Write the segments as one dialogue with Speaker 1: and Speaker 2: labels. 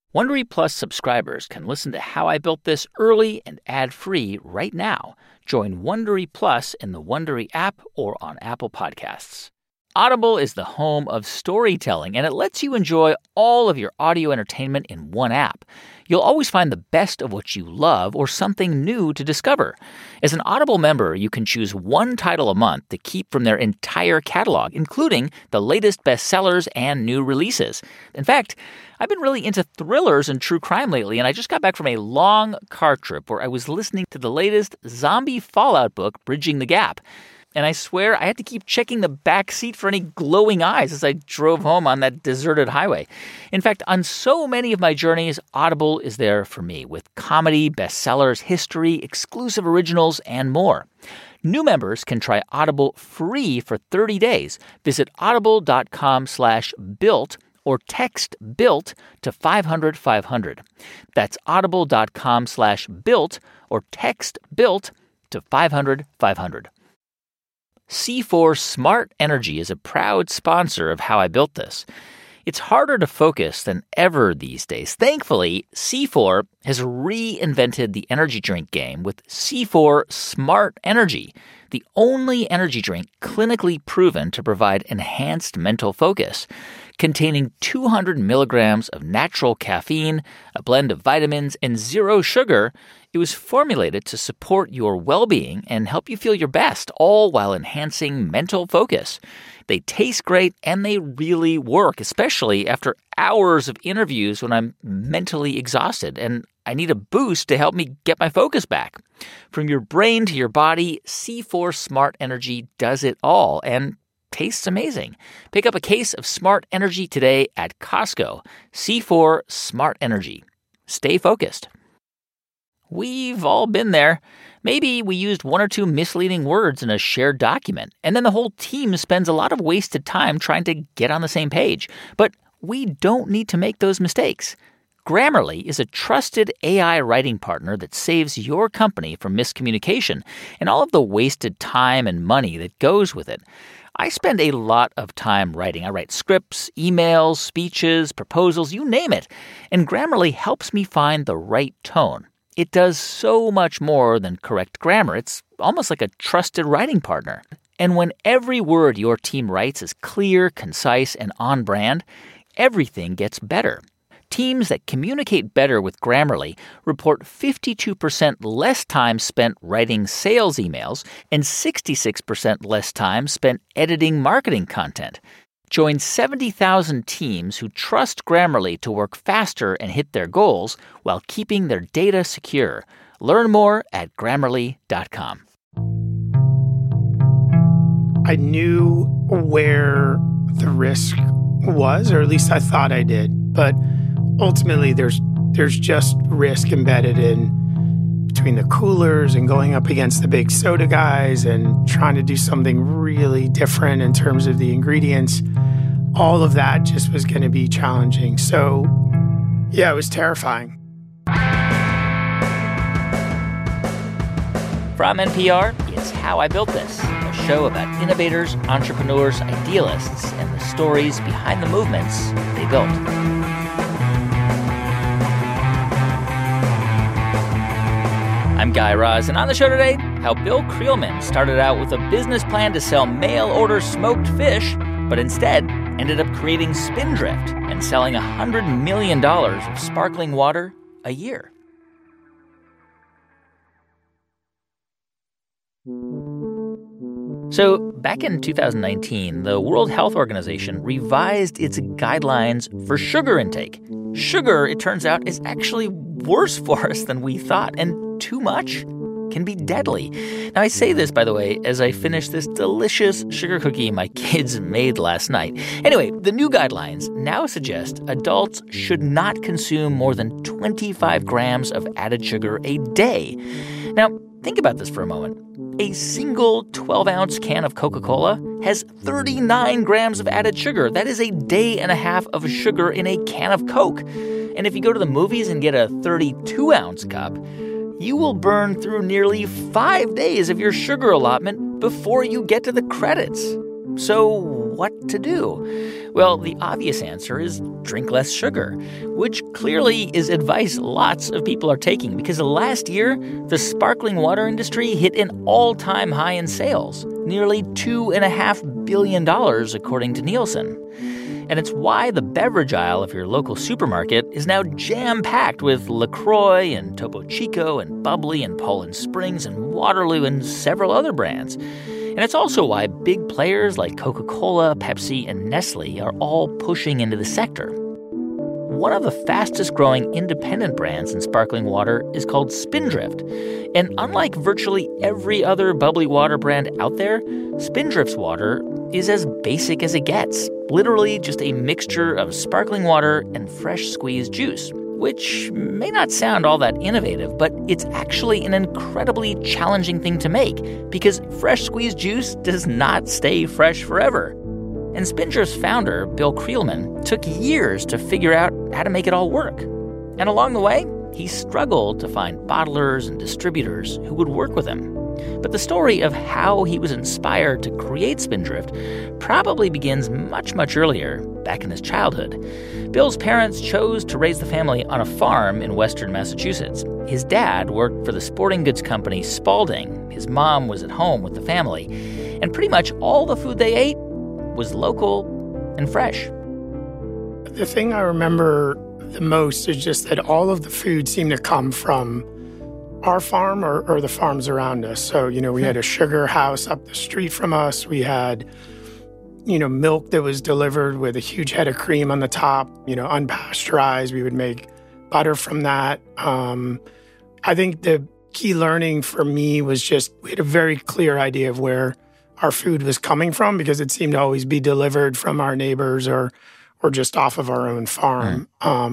Speaker 1: Wondery Plus subscribers can listen to How I Built This early and ad-free right now. Join Wondery Plus in the Wondery app or on Apple Podcasts. Audible is the home of storytelling, and it lets you enjoy all of your audio entertainment in one app. You'll always find the best of what you love or something new to discover. As an Audible member, you can choose one title a month to keep from their entire catalog, including the latest bestsellers and new releases. In fact, I've been really into thrillers and true crime lately, and I just got back from a long car trip where I was listening to the latest zombie Fallout book, Bridging the Gap. And I swear I had to keep checking the back seat for any glowing eyes as I drove home on that deserted highway. In fact, on so many of my journeys, Audible is there for me with comedy, bestsellers, history, exclusive originals, and more. New members can try Audible free for 30 days. Visit audible.com/built or text BUILT to 500-500. That's audible.com/built or text BUILT to 500-500. C4 Smart Energy is a proud sponsor of How I Built This. It's harder to focus than ever these days. Thankfully, C4 has reinvented the energy drink game with C4 Smart Energy, the only energy drink clinically proven to provide enhanced mental focus. Containing 200 milligrams of natural caffeine, a blend of vitamins, and zero sugar, it was formulated to support your well-being and help you feel your best, all while enhancing mental focus. They taste great and they really work, especially after hours of interviews when I'm mentally exhausted and I need a boost to help me get my focus back. From your brain to your body, C4 Smart Energy does it all and tastes amazing. Pick up a case of Smart Energy today at Costco. C4 Smart Energy. Stay focused. We've all been there. Maybe we used one or two misleading words in a shared document, and then the whole team spends a lot of wasted time trying to get on the same page. But we don't need to make those mistakes. Grammarly is a trusted AI writing partner that saves your company from miscommunication and all of the wasted time and money that goes with it. I spend a lot of time writing. I write scripts, emails, speeches, proposals, you name it. And Grammarly helps me find the right tone. It does so much more than correct grammar. It's almost like a trusted writing partner. And when every word your team writes is clear, concise, and on brand, everything gets better. Teams that communicate better with Grammarly report 52% less time spent writing sales emails and 66% less time spent editing marketing content. Join 70,000 teams who trust Grammarly to work faster and hit their goals while keeping their data secure. Learn more at Grammarly.com.
Speaker 2: I knew where the risk was, or at least I thought I did. But ultimately, there's just risk embedded in between the coolers and going up against the big soda guys and trying to do something really different in terms of the ingredients. All of that just was going to be challenging. So, yeah, it was terrifying.
Speaker 1: From NPR, it's How I Built This, a show about innovators, entrepreneurs, idealists, and the stories behind the movements they built. I'm Guy Raz, and on the show today, how Bill Creelman started out with a business plan to sell mail-order smoked fish, but instead ended up creating Spindrift and selling $100 million of sparkling water a year. So, back in 2019, the World Health Organization revised its guidelines for sugar intake. Sugar, it turns out, is actually worse for us than we thought, and too much can be deadly. Now, I say this, by the way, as I finish this delicious sugar cookie my kids made last night. Anyway, the new guidelines now suggest adults should not consume more than 25 grams of added sugar a day. Now, think about this for a moment. A single 12-ounce can of Coca-Cola has 39 grams of added sugar. That is a day and a half of sugar in a can of Coke. And if you go to the movies and get a 32-ounce cup, you will burn through nearly 5 days of your sugar allotment before you get to the credits. So what to do. Well, the obvious answer is drink less sugar, which clearly is advice lots of people are taking because last year, the sparkling water industry hit an all-time high in sales, nearly $2.5 billion, according to Nielsen. And it's why the beverage aisle of your local supermarket is now jam-packed with LaCroix and Topo Chico and Bubbly and Poland Springs and Waterloo and several other brands. And it's also why big players like Coca-Cola, Pepsi, and Nestle are all pushing into the sector. One of the fastest-growing independent brands in sparkling water is called Spindrift. And unlike virtually every other bubbly water brand out there, Spindrift's water is as basic as it gets. Literally just a mixture of sparkling water and fresh squeezed juice, which may not sound all that innovative, but it's actually an incredibly challenging thing to make because fresh squeezed juice does not stay fresh forever. And Spindrift's founder, Bill Creelman, took years to figure out how to make it all work. And along the way, he struggled to find bottlers and distributors who would work with him. But the story of how he was inspired to create Spindrift probably begins much, much earlier, back in his childhood. Bill's parents chose to raise the family on a farm in western Massachusetts. His dad worked for the sporting goods company Spalding. His mom was at home with the family. And pretty much all the food they ate was local and fresh.
Speaker 2: The thing I remember the most is just that all of the food seemed to come from our farm or the farms around us. So, we had a sugar house up the street from us. We had, milk that was delivered with a huge head of cream on the top, unpasteurized. We would make butter from that. I think the key learning for me was just we had a very clear idea of where our food was coming from because it seemed to always be delivered from our neighbors or just off of our own farm,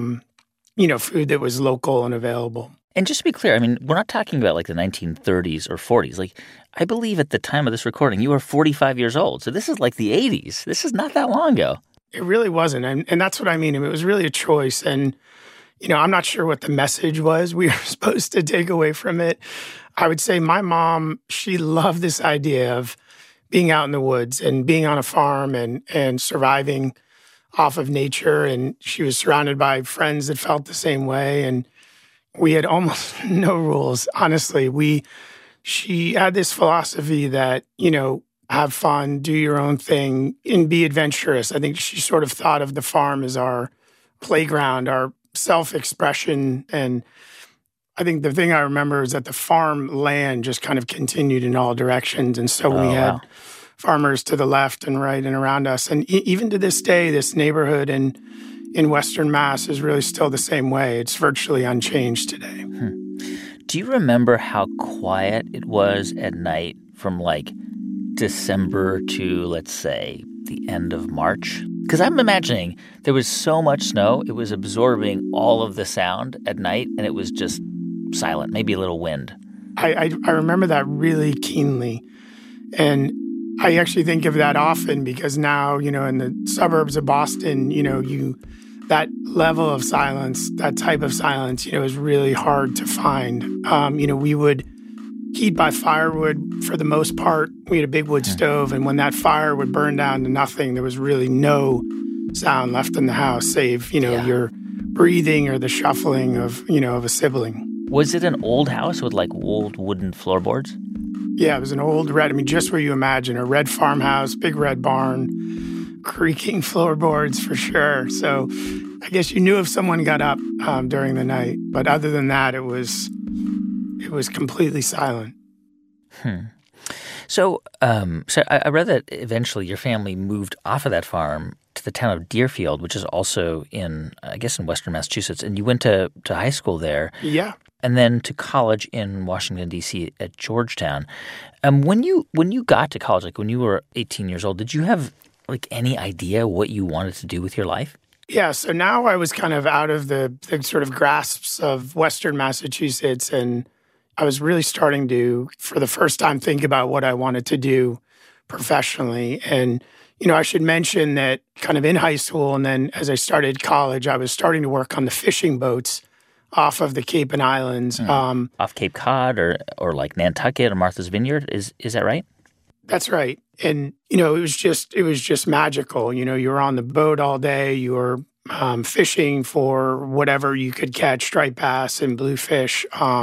Speaker 2: food that was local and available.
Speaker 1: And just to be clear, we're not talking about like the 1930s or 40s. Like, I believe at the time of this recording, you were 45 years old. So this is like the 80s. This is not that long ago.
Speaker 2: It really wasn't. And that's what I mean. It was really a choice. And, I'm not sure what the message was we were supposed to take away from it. I would say my mom, she loved this idea of being out in the woods and being on a farm and surviving off of nature. And she was surrounded by friends that felt the same way. And we had almost no rules. Honestly, she had this philosophy that, have fun, do your own thing, and be adventurous. I think she sort of thought of the farm as our playground, our self-expression. And I think the thing I remember is that the farm land just kind of continued in all directions. And so we had farmers to the left and right and around us. And even to this day, this neighborhood in Western Mass is really still the same way. It's virtually unchanged today.
Speaker 1: Do you remember how quiet it was at night from like December to, let's say, the end of March? Because I'm imagining there was so much snow, it was absorbing all of the sound at night, and it was just silent, maybe a little wind.
Speaker 2: I remember that really keenly. And I actually think of that often because now, in the suburbs of Boston, that level of silence, that type of silence, is really hard to find. We would heat by firewood for the most part. We had a big wood stove, and when that fire would burn down to nothing, there was really no sound left in the house, save, your breathing or the shuffling of a sibling.
Speaker 1: Was it an old house with like old wooden floorboards?
Speaker 2: Yeah, it was an old red, just where you imagine, a red farmhouse, big red barn, creaking floorboards for sure. So I guess you knew if someone got up during the night. But other than that, it was completely silent.
Speaker 1: So I read that eventually your family moved off of that farm to the town of Deerfield, which is also in western Massachusetts, and you went to high school there.
Speaker 2: Yeah.
Speaker 1: And then to college in Washington, D.C. at Georgetown. When you got to college, like when you were 18 years old, did you have like any idea what you wanted to do with your life?
Speaker 2: Yeah, so now I was kind of out of the sort of grasps of Western Massachusetts, and I was really starting to, for the first time, think about what I wanted to do professionally. And, I should mention that kind of in high school and then as I started college, I was starting to work on the fishing boats off of the Cape and Islands.
Speaker 1: Off Cape Cod or like Nantucket or Martha's Vineyard, is that right?
Speaker 2: That's right. And, it was just magical. You were on the boat all day. You were fishing for whatever you could catch, striped bass and bluefish.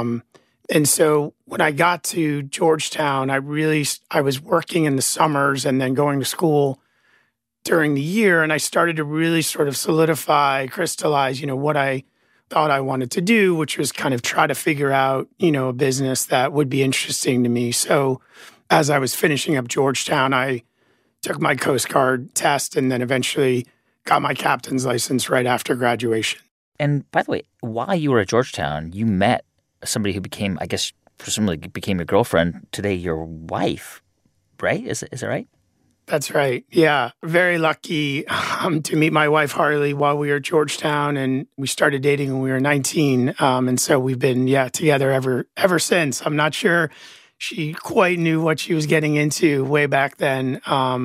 Speaker 2: And so when I got to Georgetown, I was working in the summers and then going to school during the year. And I started to really sort of crystallize, what I thought I wanted to do, which was kind of try to figure out, a business that would be interesting to me. So as I was finishing up Georgetown, I took my Coast Guard test and then eventually got my captain's license right after graduation.
Speaker 1: And by the way, while you were at Georgetown, you met somebody who became, I guess, presumably became your girlfriend, today your wife, right? Is that right?
Speaker 2: That's right. Yeah. Very lucky to meet my wife, Harley, while we were at Georgetown, and we started dating when we were 19. And so we've been, together ever since. I'm not sure she quite knew what she was getting into way back then.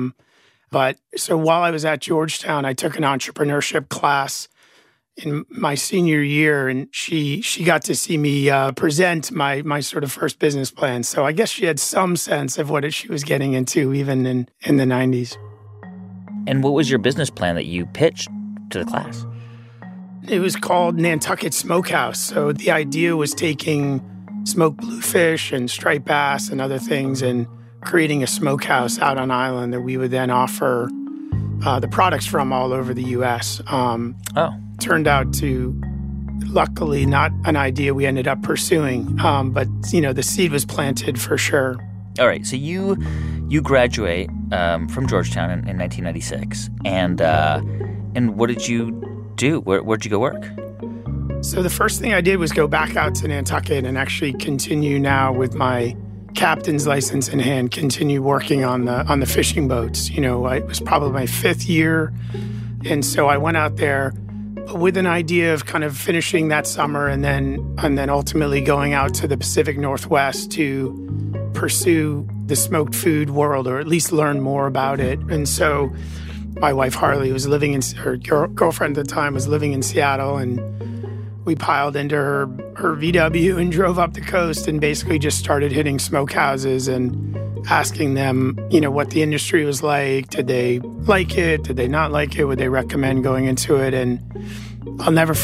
Speaker 2: But so while I was at Georgetown, I took an entrepreneurship class in my senior year, and she got to see me present my sort of first business plan. So I guess she had some sense of what she was getting into, even in the 90s.
Speaker 1: And what was your business plan that you pitched to the class?
Speaker 2: It was called Nantucket Smokehouse. So the idea was taking smoked bluefish and striped bass and other things and creating a smokehouse out on island that we would then offer the products from all over the U.S. Turned out to, luckily, not an idea we ended up pursuing, but the seed was planted for sure.
Speaker 1: All right, so you graduate from Georgetown in 1996, and what did you do? Where'd you go work?
Speaker 2: So the first thing I did was go back out to Nantucket and actually continue now with my captain's license in hand, continue working on the fishing boats. It was probably my fifth year, and so I went out there with an idea of kind of finishing that summer and then ultimately going out to the Pacific Northwest to pursue the smoked food world, or at least learn more about it. And so my wife Harley her girlfriend at the time was living in Seattle, and we piled into her VW and drove up the coast and basically just started hitting smokehouses and asking them, what the industry was like. Did they like it? Did they not like it? Would they recommend going into it? And I'll never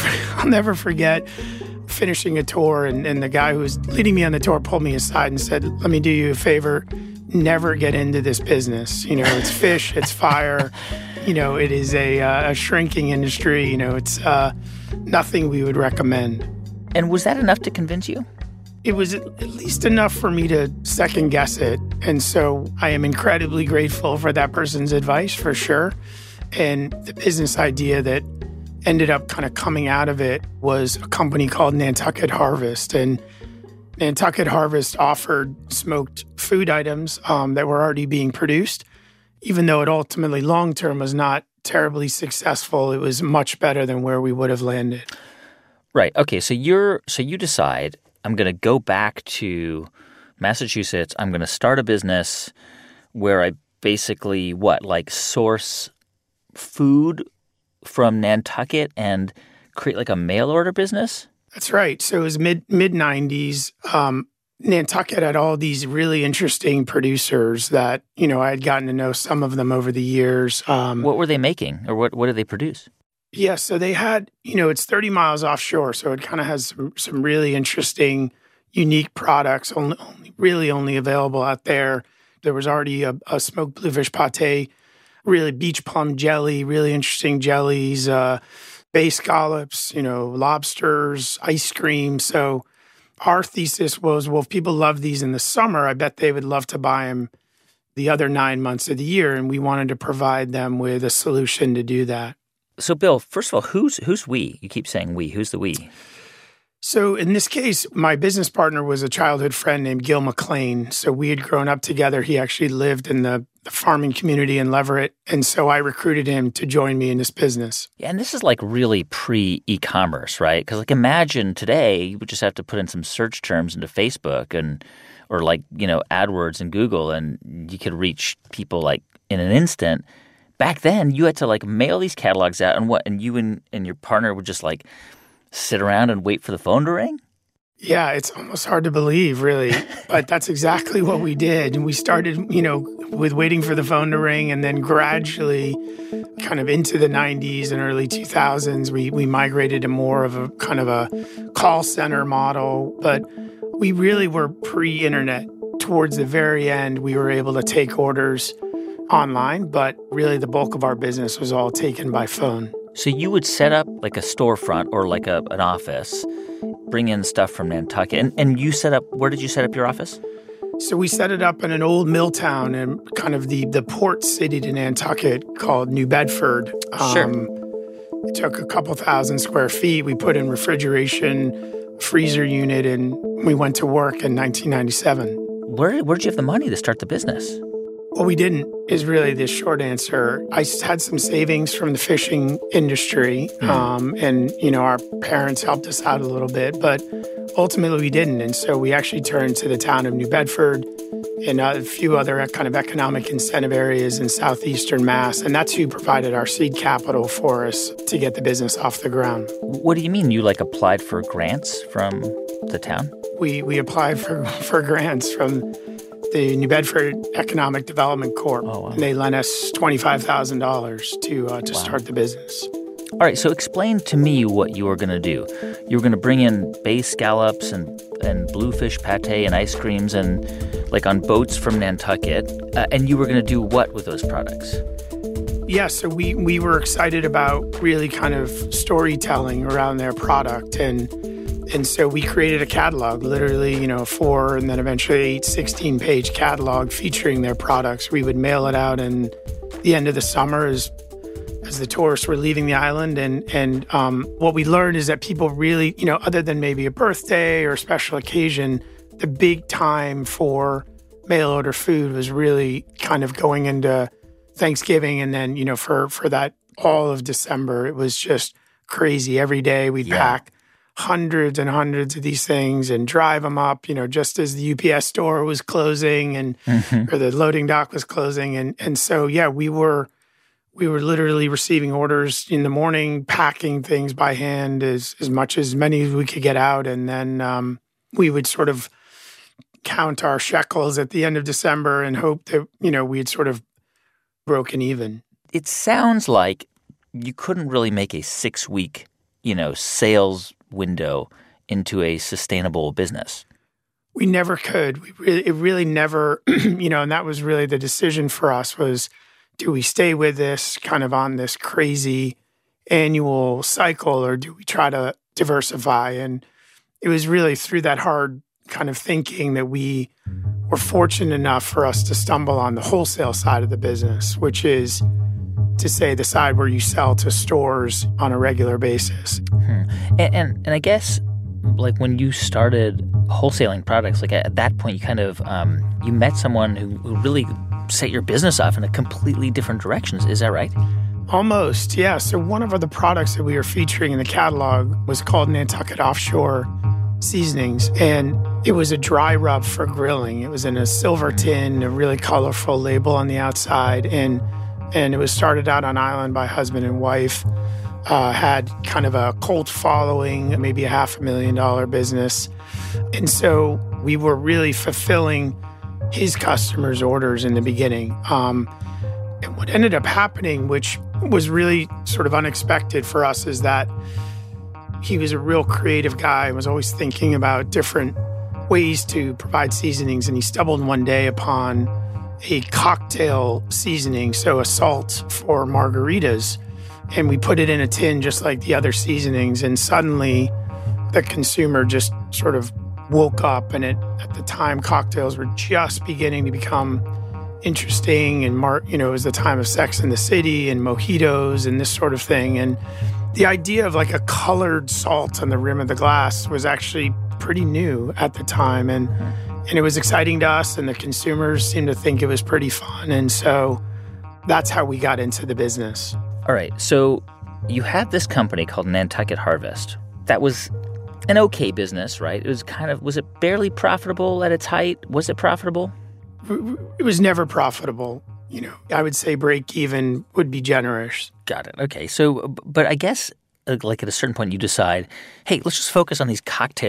Speaker 2: forget finishing a tour, and the guy who was leading me on the tour pulled me aside and said, "Let me do you a favor. Never get into this business. It's fish, it's fire. It is a shrinking industry. It's nothing we would recommend."
Speaker 1: And was that enough to convince you?
Speaker 2: It was at least enough for me to second guess it. And so I am incredibly grateful for that person's advice, for sure. And the business idea that ended up kind of coming out of it was a company called Nantucket Harvest. And Nantucket Harvest offered smoked food items that were already being produced. Even though it ultimately long-term was not terribly successful, it was much better than where we would have landed.
Speaker 1: Right. Okay. So you decide, I'm going to go back to Massachusetts. I'm going to start a business where I basically source food from Nantucket and create like a mail order business?
Speaker 2: That's right. So it was mid 90s. Nantucket had all these really interesting producers that, I had gotten to know some of them over the years.
Speaker 1: What were they making, or what did they produce?
Speaker 2: Yeah, so they had, it's 30 miles offshore, so it kind of has some really interesting, unique products, only available out there. There was already a smoked bluefish pate, really beach plum jelly, really interesting jellies, bay scallops, lobsters, ice cream. So our thesis was, well, if people love these in the summer, I bet they would love to buy them the other 9 months of the year. And we wanted to provide them with a solution to do that.
Speaker 1: So, Bill, first of all, who's we? You keep saying we. Who's the we?
Speaker 2: So in this case, my business partner was a childhood friend named Gil McLean. So we had grown up together. He actually lived in the farming community in Leverett. And so I recruited him to join me in this business.
Speaker 1: Yeah, and this is like really pre-e-commerce, right? Because imagine today you would just have to put in some search terms into Facebook or AdWords and Google, and you could reach people like in an instant. Back then, you had to mail these catalogs out, and you and your partner would just sit around and wait for the phone to ring?
Speaker 2: Yeah, it's almost hard to believe, really. But that's exactly what we did. And we started, with waiting for the phone to ring, and then gradually kind of into the 90s and early 2000s, we migrated to more of a kind of a call center model. But we really were pre-internet. Towards the very end, we were able to take orders online, but really the bulk of our business was all taken by phone.
Speaker 1: So you would set up like a storefront or like an office, bring in stuff from Nantucket. And you set up, where did you set up your office?
Speaker 2: So we set it up in an old mill town and kind of the port city to Nantucket called New Bedford.
Speaker 1: Sure.
Speaker 2: It took a couple thousand square feet. We put in refrigeration, freezer unit, and we went to work in 1997.
Speaker 1: Where'd you have the money to start the business?
Speaker 2: Well, we didn't, is really the short answer. I had some savings from the fishing industry, and, our parents helped us out a little bit, but ultimately we didn't. And so we actually turned to the town of New Bedford and a few other kind of economic incentive areas in southeastern Mass, and that's who provided our seed capital for us to get the business off the ground.
Speaker 1: What do you mean? You, applied for grants from the town?
Speaker 2: We applied for grants from the New Bedford Economic Development Corp.
Speaker 1: Oh, wow.
Speaker 2: And they lent us $25,000 to start the business.
Speaker 1: All right, so explain to me what you were going to do. You were going to bring in bay scallops and bluefish pate and ice creams and on boats from Nantucket, and you were going to do what with those products?
Speaker 2: Yeah, so we were excited about really kind of storytelling around their product, and so we created a catalog, literally, 4 and then eventually 8, 16-page catalog featuring their products. We would mail it out in the end of the summer as the tourists were leaving the island. And what we learned is that people really, other than maybe a birthday or a special occasion, the big time for mail order food was really kind of going into Thanksgiving. And then, for that all of December, it was just crazy. Every day we'd pack hundreds and hundreds of these things and drive them up, just as the UPS store was closing and or the loading dock was closing. And so, we were literally receiving orders in the morning, packing things by hand as many as we could get out. And then we would sort of count our shekels at the end of December and hope that, we had sort of broken even.
Speaker 1: It sounds like you couldn't really make a 6-week, sales window into a sustainable business.
Speaker 2: We never could. It really never, and that was really the decision for us was, do we stay with this kind of on this crazy annual cycle, or do we try to diversify? And it was really through that hard kind of thinking that we were fortunate enough for us to stumble on the wholesale side of the business, which is to say the side where you sell to stores on a regular basis.
Speaker 1: And I guess when you started wholesaling products, at that point you kind of you met someone who really set your business off in a completely different direction. Is that right?
Speaker 2: Almost, yeah. So one of the products that we were featuring in the catalog was called Nantucket Offshore Seasonings, and it was a dry rub for grilling. It was in a silver tin, a really colorful label on the outside, and it was started out on island by husband and wife, had kind of a cult following, maybe a $500,000 business. And so we were really fulfilling his customers' orders in the beginning. And what ended up happening, which was really sort of unexpected for us, is that he was a real creative guy and was always thinking about different ways to provide seasonings. And he stumbled one day upon a cocktail seasoning, so a salt for margaritas. And we put it in a tin just like the other seasonings. And suddenly the consumer just sort of woke up. And at the time, cocktails were just beginning to become interesting. And, it was the time of Sex and the City and mojitos and this sort of thing. And the idea of a colored salt on the rim of the glass was actually pretty new at the time. And it was exciting to us, and the consumers seemed to think it was pretty fun. And so that's how we got into the business.
Speaker 1: All right. So you had this company called Nantucket Harvest. That was an okay business, right? Was it barely profitable at its height? Was it profitable?
Speaker 2: It was never profitable. I would say break even would be generous.
Speaker 1: Got it. Okay. So, but I guess at a certain point you decide, hey, let's just focus on these cocktail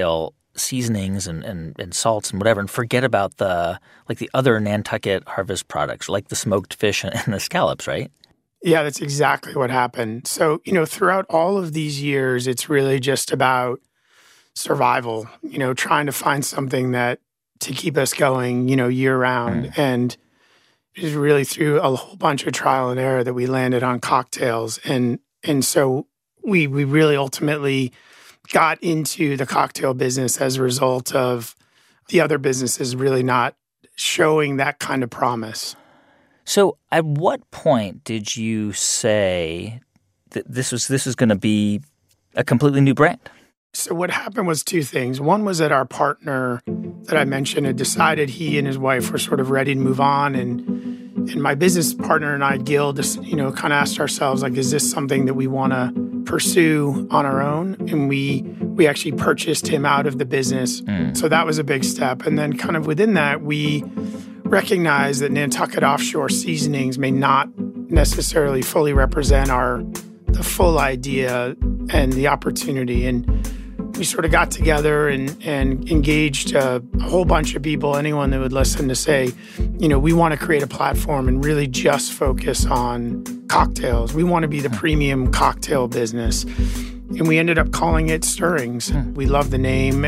Speaker 1: seasonings and salts and whatever and forget about the other Nantucket Harvest products, like the smoked fish and the scallops, right?
Speaker 2: Yeah, that's exactly what happened. So, throughout all of these years, it's really just about survival, trying to find something that to keep us going, year round. And it was really through a whole bunch of trial and error that we landed on cocktails. And so we really ultimately got into the cocktail business as a result of the other businesses really not showing that kind of promise.
Speaker 1: So at what point did you say that this was going to be a completely new brand?
Speaker 2: So what happened was two things. One was that our partner that I mentioned had decided he and his wife were sort of ready to move on. And my business partner and I, Gil, just, kind of asked ourselves, like, is this something that we want to pursue on our own? And we actually purchased him out of the business. So that was a big step. And then kind of within that, we recognized that Nantucket Offshore Seasonings may not necessarily fully represent the full idea and the opportunity. And we sort of got together and engaged a whole bunch of people, anyone that would listen, to say, we want to create a platform and really just focus on cocktails. We want to be the premium cocktail business. And we ended up calling it Stirrings. We love the name,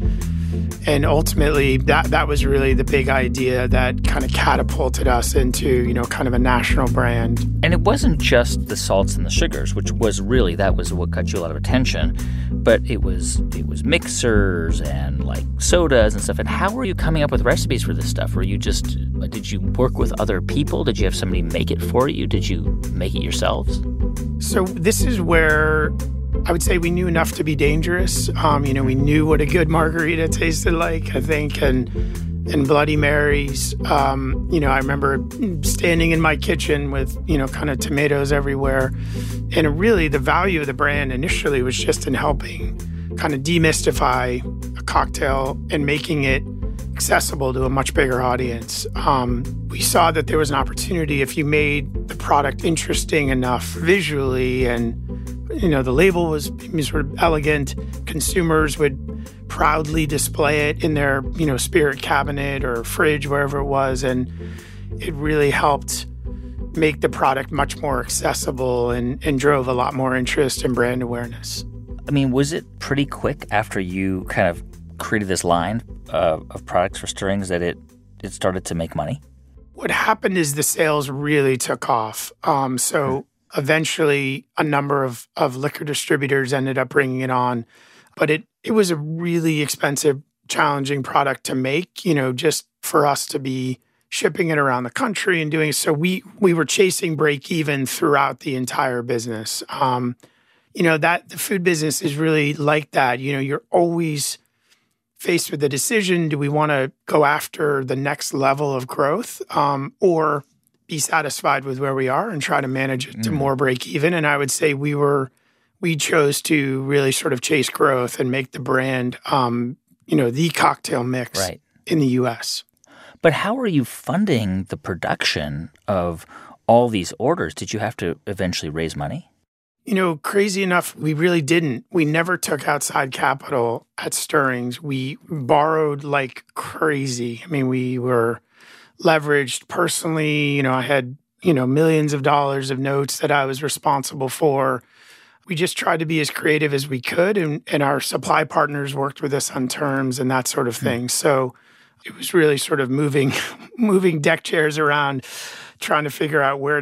Speaker 2: and ultimately that was really the big idea that kind of catapulted us into, kind of a national brand.
Speaker 1: And it wasn't just the salts and the sugars, which was really, that was what got you a lot of attention, but it was mixers and like sodas and stuff. And how were you coming up with recipes for this stuff? Did you work with other people? Did you have somebody make it for you? Did you make it yourselves?
Speaker 2: So this is where I would say we knew enough to be dangerous. We knew what a good margarita tasted like, I think, and Bloody Marys. I remember standing in my kitchen with, kind of tomatoes everywhere. And really the value of the brand initially was just in helping kind of demystify a cocktail and making it accessible to a much bigger audience. We saw that there was an opportunity if you made the product interesting enough visually, and the label was sort of elegant. Consumers would proudly display it in their, spirit cabinet or fridge, wherever it was. And it really helped make the product much more accessible and drove a lot more interest and brand awareness.
Speaker 1: I mean, was it pretty quick after you kind of created this line of products for Stirrings that it started to make money?
Speaker 2: What happened is the sales really took off. Eventually, a number of liquor distributors ended up bringing it on. But it was a really expensive, challenging product to make, just for us to be shipping it around the country and doing so. We were chasing break even throughout the entire business. That the food business is really like that. You're always faced with the decision, do we want to go after the next level of growth or be satisfied with where we are and try to manage it to more break even? And I would say we chose to really sort of chase growth and make the brand, the cocktail mix in the U.S.
Speaker 1: But how are you funding the production of all these orders? Did you have to eventually raise money?
Speaker 2: Crazy enough, we really didn't. We never took outside capital at Stirrings. We borrowed like crazy. I mean, we were leveraged personally. I had, millions of dollars of notes that I was responsible for. We just tried to be as creative as we could, and our supply partners worked with us on terms and that sort of thing. So it was really sort of moving deck chairs around, trying to figure out who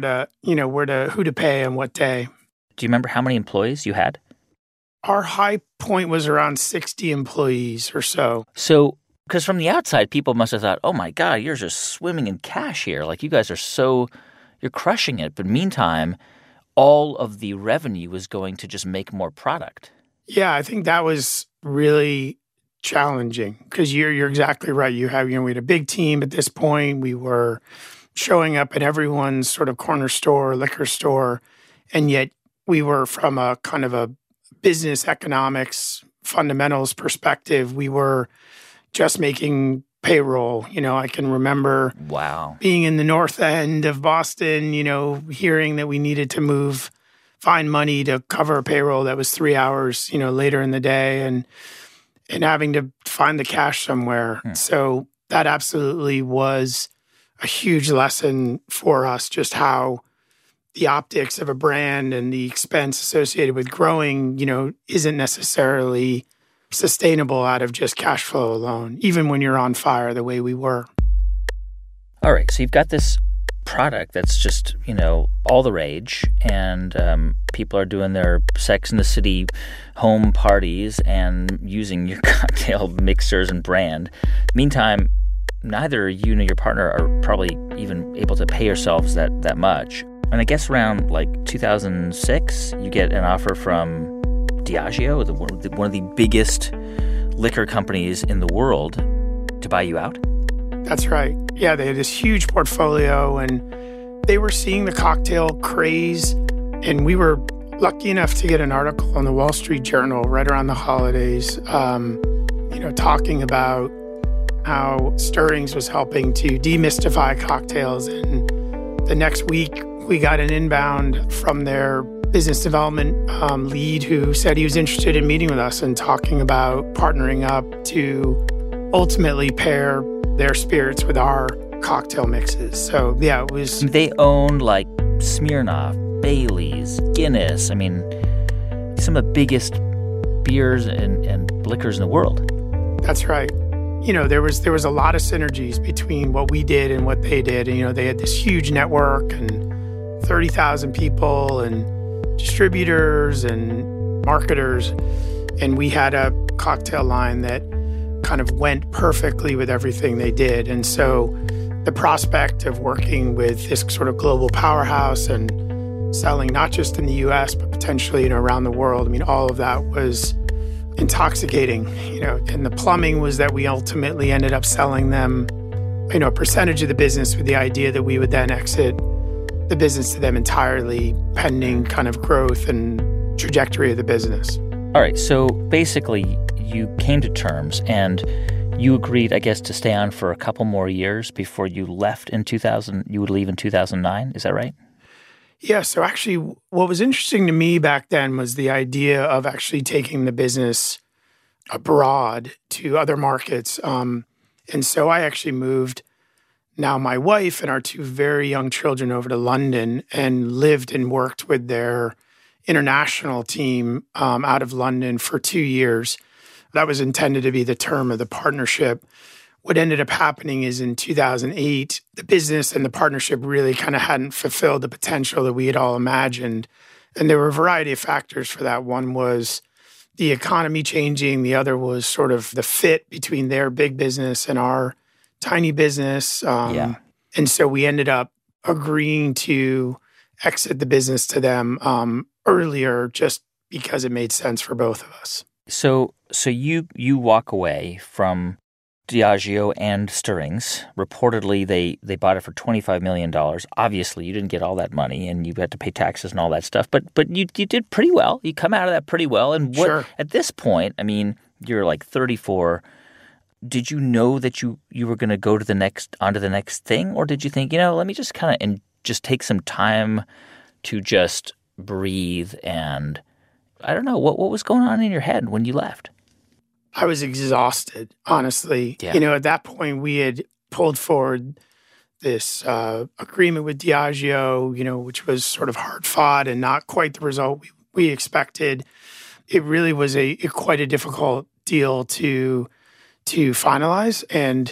Speaker 2: to pay and what day.
Speaker 1: Do you remember how many employees you had?
Speaker 2: Our high point was around 60 employees or so.
Speaker 1: So, because from the outside, people must have thought, oh my God, you're just swimming in cash here. Like you guys you're crushing it. But meantime, all of the revenue was going to just make more product.
Speaker 2: Yeah, I think that was really challenging because you're exactly right. We had a big team at this point. We were showing up at everyone's sort of corner store, liquor store, and yet we were from a kind of a business economics fundamentals perspective. We were just making payroll. I can remember being in the north end of Boston, hearing that we needed to find money to cover a payroll that was 3 hours, later in the day. and having to find the cash somewhere. So that absolutely was a huge lesson for us, just how the optics of a brand and the expense associated with growing, isn't necessarily sustainable out of just cash flow alone, even when you're on fire the way we were.
Speaker 1: All right, so you've got this product that's just, all the rage, and people are doing their Sex in the City home parties and using your cocktail mixers and brand. Meantime, neither you nor your partner are probably even able to pay yourselves that much. And I guess around 2006, you get an offer from Diageo, one of the biggest liquor companies in the world, to buy you out?
Speaker 2: That's right. Yeah, they had this huge portfolio, and they were seeing the cocktail craze. And we were lucky enough to get an article on the Wall Street Journal right around the holidays, talking about how Stirrings was helping to demystify cocktails. And the next week, we got an inbound from their business development lead who said he was interested in meeting with us and talking about partnering up to ultimately pair their spirits with our cocktail mixes. So, yeah, it was...
Speaker 1: They owned Smirnoff, Bailey's, Guinness. Some of the biggest beers and liquors in the world.
Speaker 2: That's right. There was a lot of synergies between what we did and what they did. And, they had this huge network and 30,000 people and distributors and marketers. And we had a cocktail line that kind of went perfectly with everything they did. And so the prospect of working with this sort of global powerhouse and selling not just in the US, but potentially, around the world, all of that was intoxicating, and the plumbing was that we ultimately ended up selling them, a percentage of the business with the idea that we would then exit the business to them entirely, pending kind of growth and trajectory of the business.
Speaker 1: All right. So basically, you came to terms and you agreed, I guess, to stay on for a couple more years before you left in 2000. You would leave in 2009. Is that right?
Speaker 2: Yeah. So actually, what was interesting to me back then was the idea of actually taking the business abroad to other markets. And so I actually moved now my wife and our two very young children over to London and lived and worked with their international team out of London for 2 years. That was intended to be the term of the partnership. What ended up happening is in 2008, the business and the partnership really kind of hadn't fulfilled the potential that we had all imagined. And there were a variety of factors for that. One was the economy changing. The other was sort of the fit between their big business and our tiny business. And so we ended up agreeing to exit the business to them earlier just because it made sense for both of us.
Speaker 1: So you walk away from Diageo and Stirrings. Reportedly, they bought it for $25 million. Obviously, you didn't get all that money, and you had to pay taxes and all that stuff. But you did pretty well. You come out of that pretty well. And
Speaker 2: Sure.
Speaker 1: At this point, you're 34. Did you know that you were going to go onto the next thing, or did you think, let me just kind of just take some time to just breathe? And I don't know, what was going on in your head when you left?
Speaker 2: I was exhausted, honestly.
Speaker 1: Yeah.
Speaker 2: At that point, we had pulled forward this agreement with Diageo, which was sort of hard fought and not quite the result we expected. It really was quite a difficult deal to finalize. And,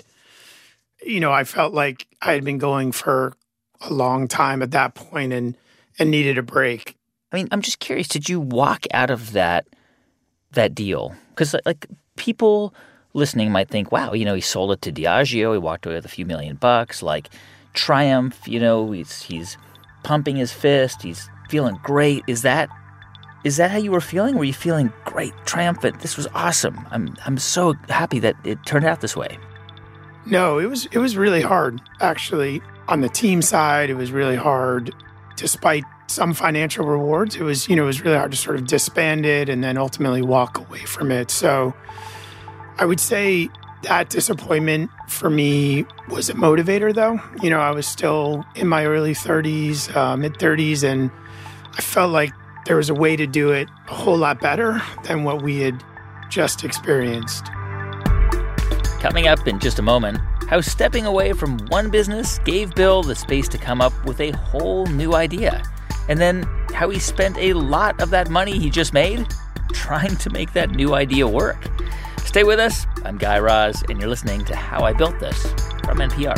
Speaker 2: I felt like I had been going for a long time at that point and needed a break.
Speaker 1: I'm just curious, did you walk out of that deal? Because people listening might think, wow, he sold it to Diageo, he walked away with a few $1 million, triumph, he's pumping his fist, he's feeling great. Is that how you were feeling? Were you feeling great, triumphant? This was awesome. I'm so happy that it turned out this way.
Speaker 2: No, it was really hard, actually. On the team side, it was really hard. Despite some financial rewards, it was really hard to sort of disband it and then ultimately walk away from it. So I would say that disappointment for me was a motivator, though. I was still in my early 30s, mid-30s, and I felt like there was a way to do it a whole lot better than what we had just experienced.
Speaker 1: Coming up in just a moment, how stepping away from one business gave Bill the space to come up with a whole new idea. And then how he spent a lot of that money he just made trying to make that new idea work. Stay with us. I'm Guy Raz, and you're listening to How I Built This from NPR.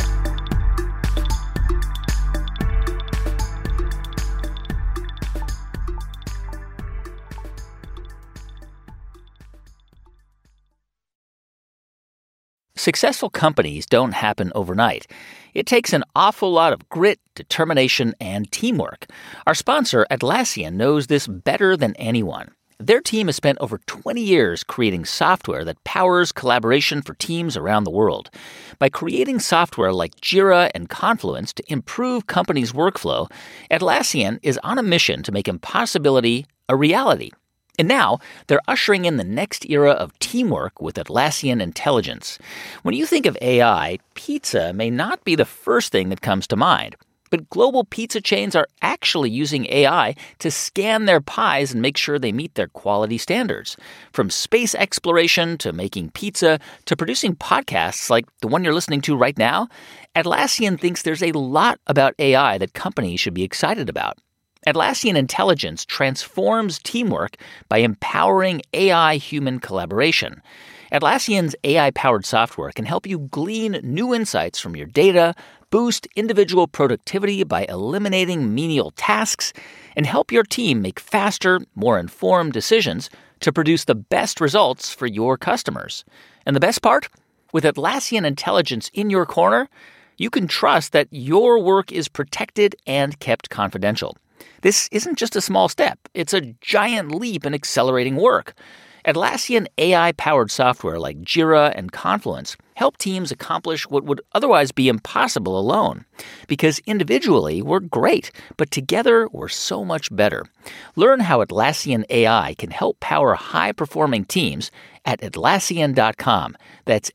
Speaker 1: Successful companies don't happen overnight. It takes an awful lot of grit, determination, and teamwork. Our sponsor, Atlassian, knows this better than anyone. Their team has spent over 20 years creating software that powers collaboration for teams around the world. By creating software like Jira and Confluence to improve companies' workflow, Atlassian is on a mission to make impossibility a reality. And now, they're ushering in the next era of teamwork with Atlassian Intelligence. When you think of AI, pizza may not be the first thing that comes to mind. But global pizza chains are actually using AI to scan their pies and make sure they meet their quality standards. From space exploration to making pizza to producing podcasts like the one you're listening to right now, Atlassian thinks there's a lot about AI that companies should be excited about. Atlassian Intelligence transforms teamwork by empowering AI-human collaboration. Atlassian's AI-powered software can help you glean new insights from your data, boost individual productivity by eliminating menial tasks, and help your team make faster, more informed decisions to produce the best results for your customers. And the best part? With Atlassian Intelligence in your corner, you can trust that your work is protected and kept confidential. This isn't just a small step. It's a giant leap in accelerating work. Atlassian AI-powered software like Jira and Confluence help teams accomplish what would otherwise be impossible alone. Because individually, we're great, but together, we're so much better. Learn how Atlassian AI can help power high-performing teams at Atlassian.com. That's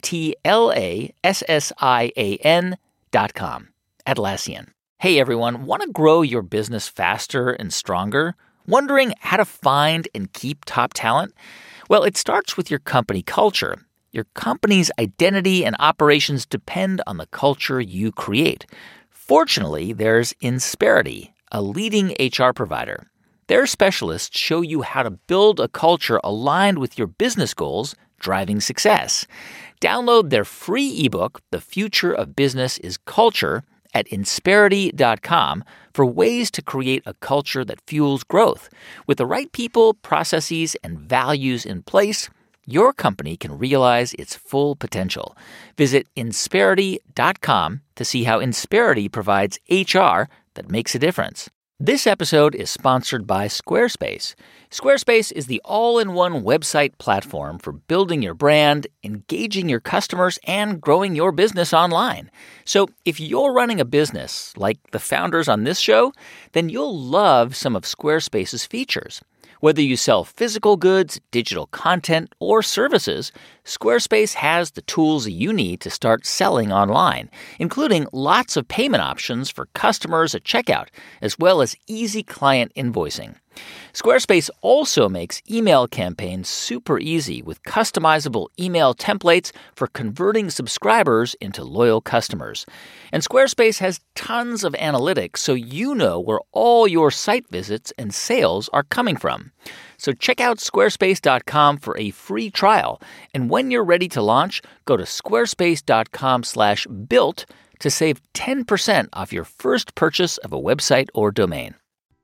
Speaker 1: Atlassian.com. Atlassian. Hey everyone, want to grow your business faster and stronger? Wondering how to find and keep top talent? Well, it starts with your company culture. Your company's identity and operations depend on the culture you create. Fortunately, there's Insperity, a leading HR provider. Their specialists show you how to build a culture aligned with your business goals, driving success. Download their free ebook, The Future of Business is Culture, at Insperity.com for ways to create a culture that fuels growth. With the right people, processes, and values in place, your company can realize its full potential. Visit Insperity.com to see how Insperity provides HR that makes a difference. This episode is sponsored by Squarespace. Squarespace is the all-in-one website platform for building your brand, engaging your customers, and growing your business online. So if you're running a business like the founders on this show, then you'll love some of Squarespace's features. Whether you sell physical goods, digital content, or services, Squarespace has the tools you need to start selling online, including lots of payment options for customers at checkout, as well as easy client invoicing. Squarespace also makes email campaigns super easy with customizable email templates for converting subscribers into loyal customers. And Squarespace has tons of analytics so you know where all your site visits and sales are coming from. So check out squarespace.com for a free trial. And when you're ready to launch, go to squarespace.com/built to save 10% off your first purchase of a website or domain.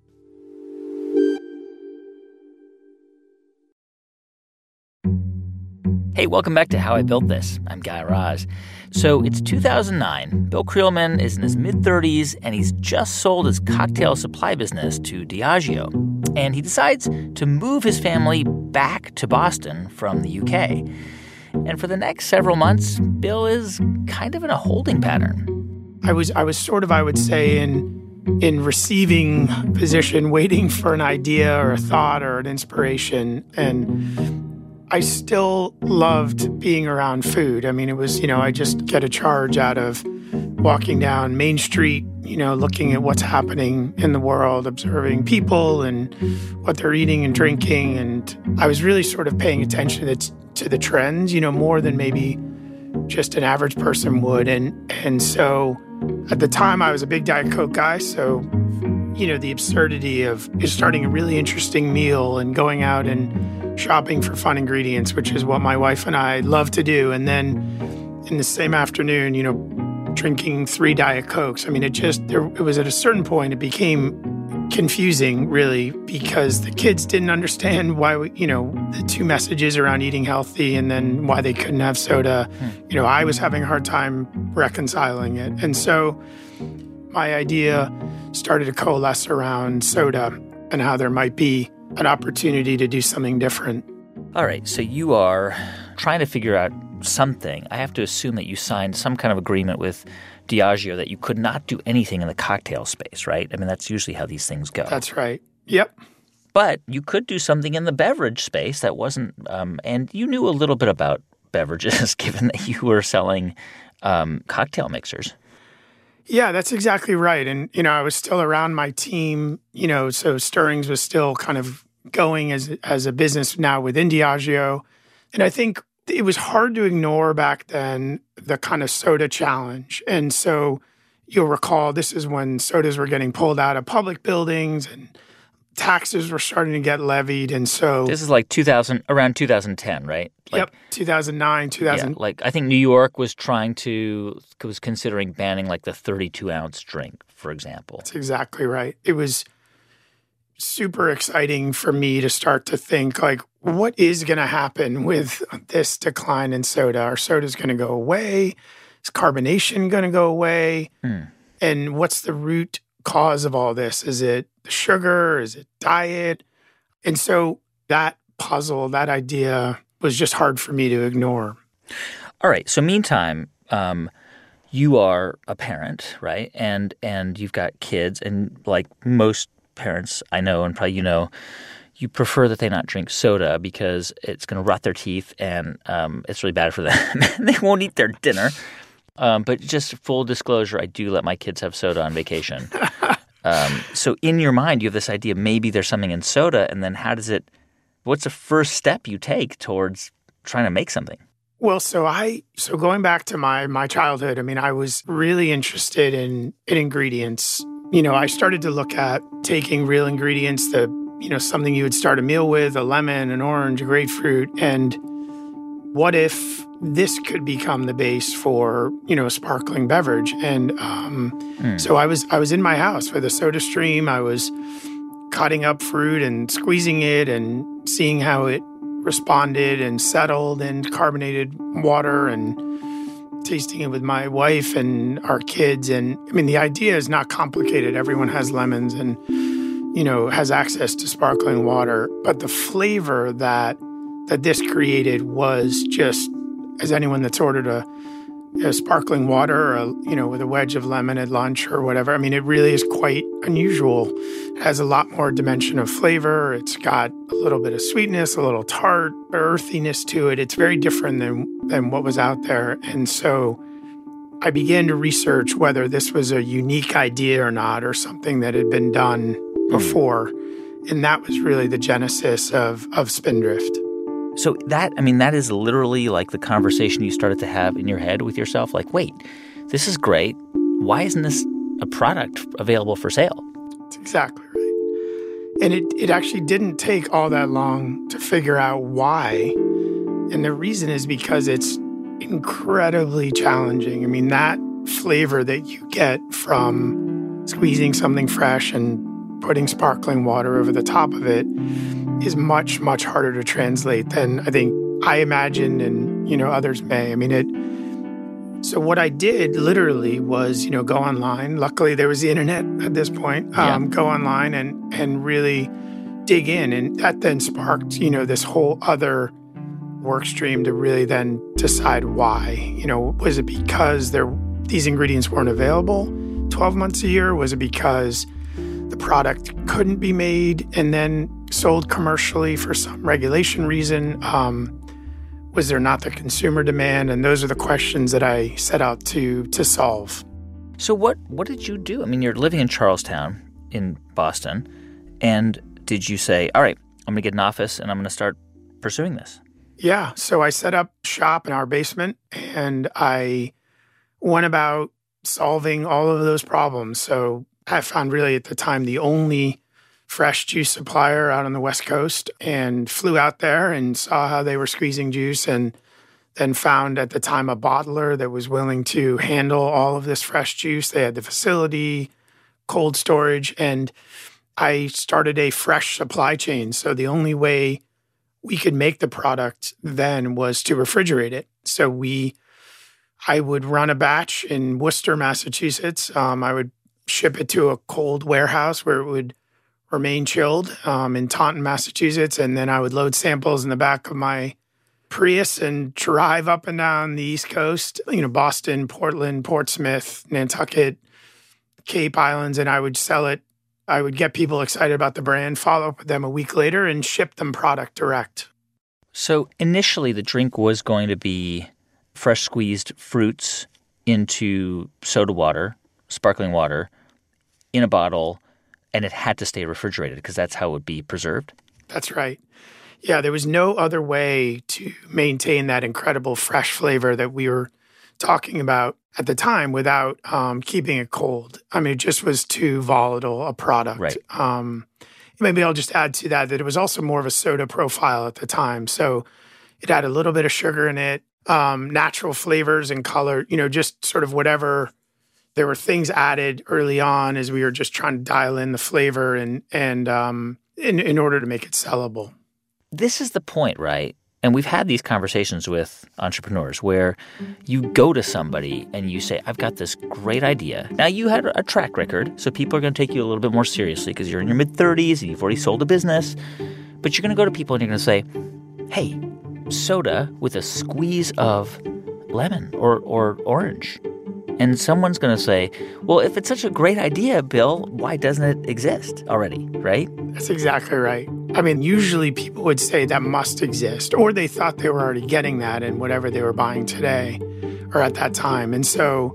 Speaker 1: Hey, welcome back to How I Built This. I'm Guy Raz. So it's 2009. Bill Creelman is in his mid-30s, and he's just sold his cocktail supply business to Diageo. And he decides to move his family back to Boston from the UK. And for the next several months, Bill is kind of in a holding pattern.
Speaker 2: I was sort of, I would say, in receiving position, waiting for an idea or a thought or an inspiration. And I still loved being around food. I mean, it was, I just get a charge out of walking down Main Street, looking at what's happening in the world, observing people and what they're eating and drinking. And I was really sort of paying attention to the trends, more than maybe just an average person would. And so at the time I was a big Diet Coke guy. So, the absurdity of just starting a really interesting meal and going out and shopping for fun ingredients, which is what my wife and I love to do. And then in the same afternoon, drinking 3 Diet Cokes. I mean, it was at a certain point, it became confusing, really, because the kids didn't understand why the 2 messages around eating healthy and then why they couldn't have soda. I was having a hard time reconciling it. And so my idea started to coalesce around soda and how there might be an opportunity to do something different.
Speaker 1: All right, so you are trying to figure out something. I have to assume that you signed some kind of agreement with Diageo that you could not do anything in the cocktail space, right? I mean, that's usually how these things go.
Speaker 2: That's right. Yep.
Speaker 1: But you could do something in the beverage space that wasn't and you knew a little bit about beverages given that you were selling cocktail mixers.
Speaker 2: Yeah, that's exactly right. And, I was still around my team, so Stirrings was still kind of going as a business now within Diageo. And I think it was hard to ignore back then the kind of soda challenge. And so you'll recall this is when sodas were getting pulled out of public buildings and taxes were starting to get levied. And so
Speaker 1: this is like around 2010, right?
Speaker 2: Yep, 2009, 2000.
Speaker 1: Yeah, I think New York was considering banning like the 32-ounce drink, for example.
Speaker 2: That's exactly right. It was super exciting for me to start to think, like, what is going to happen with this decline in soda? Are sodas going to go away? Is carbonation going to go away? And what's the root cause of all this? Is it the sugar? Is it diet? And so that puzzle, that idea was just hard for me to ignore.
Speaker 1: All right. So meantime, you are a parent, right? And you've got kids. And like most parents I know, and probably you prefer that they not drink soda because it's going to rot their teeth and it's really bad for them. They won't eat their dinner. But just full disclosure, I do let my kids have soda on vacation. So in your mind, you have this idea maybe there's something in soda, and then what's the first step you take towards trying to make something?
Speaker 2: Well, so going back to my childhood, I mean, I was really interested in ingredients. I started to look at taking real ingredients, something you would start a meal with, a lemon, an orange, a grapefruit, and what if this could become the base for, a sparkling beverage? And so I was in my house with a soda stream. I was cutting up fruit and squeezing it and seeing how it responded and settled in carbonated water and tasting it with my wife and our kids. And I mean, the idea is not complicated. Everyone has lemons and, has access to sparkling water. But the flavor that this created was just, as anyone that's ordered a sparkling water or, with a wedge of lemon at lunch or whatever, I mean, it really is quite unusual. It has a lot more dimension of flavor. It's got a little bit of sweetness, a little tart, earthiness to it. It's very different than what was out there. And so I began to research whether this was a unique idea or not, or something that had been done before. And that was really the genesis of Spindrift.
Speaker 1: So that is literally like the conversation you started to have in your head with yourself. Like, wait, this is great. Why isn't this a product available for sale?
Speaker 2: That's exactly right. And it actually didn't take all that long to figure out why. And the reason is because it's incredibly challenging. I mean, that flavor that you get from squeezing something fresh and putting sparkling water over the top of it is much, much harder to translate than I think I imagined and, others may. I mean, so what I did literally was, go online. Luckily, there was the internet at this point. Go online and really dig in. And that then sparked, this whole other work stream to really then decide why. Was it because these ingredients weren't available 12 months a year? Was it because the product couldn't be made and then sold commercially for some regulation reason? Was there not the consumer demand? And those are the questions that I set out to solve.
Speaker 1: So what did you do? I mean, you're living in Charlestown in Boston, and did you say, all right, I'm going to get an office and I'm going to start pursuing this?
Speaker 2: Yeah. So I set up shop in our basement and I went about solving all of those problems. So I found really at the time the only fresh juice supplier out on the West Coast and flew out there and saw how they were squeezing juice, and then found at the time a bottler that was willing to handle all of this fresh juice. They had the facility, cold storage, and I started a fresh supply chain. So the only way we could make the product then was to refrigerate it. So I would run a batch in Worcester, Massachusetts. I would ship it to a cold warehouse where it would remain chilled in Taunton, Massachusetts. And then I would load samples in the back of my Prius and drive up and down the East Coast, Boston, Portland, Portsmouth, Nantucket, Cape Islands, and I would sell it. I would get people excited about the brand, follow up with them a week later, and ship them product direct.
Speaker 1: So initially the drink was going to be fresh squeezed fruits into soda water, sparkling water, in a bottle, and it had to stay refrigerated because that's how it would be preserved?
Speaker 2: That's right. Yeah, there was no other way to maintain that incredible fresh flavor that we were talking about at the time without keeping it cold. I mean, it just was too volatile a product.
Speaker 1: Right.
Speaker 2: Maybe I'll just add to that it was also more of a soda profile at the time. So it had a little bit of sugar in it, natural flavors and color, just sort of whatever. There were things added early on as we were just trying to dial in the flavor and in order to make it sellable.
Speaker 1: This is the point, right? And we've had these conversations with entrepreneurs where you go to somebody and you say, I've got this great idea. Now, you had a track record, so people are going to take you a little bit more seriously because you're in your mid-30s and you've already sold a business. But you're going to go to people and you're going to say, hey, soda with a squeeze of lemon or orange. And someone's going to say, well, if it's such a great idea, Bill, why doesn't it exist already, right?
Speaker 2: That's exactly right. I mean, usually people would say that must exist, or they thought they were already getting that in whatever they were buying today or at that time. And so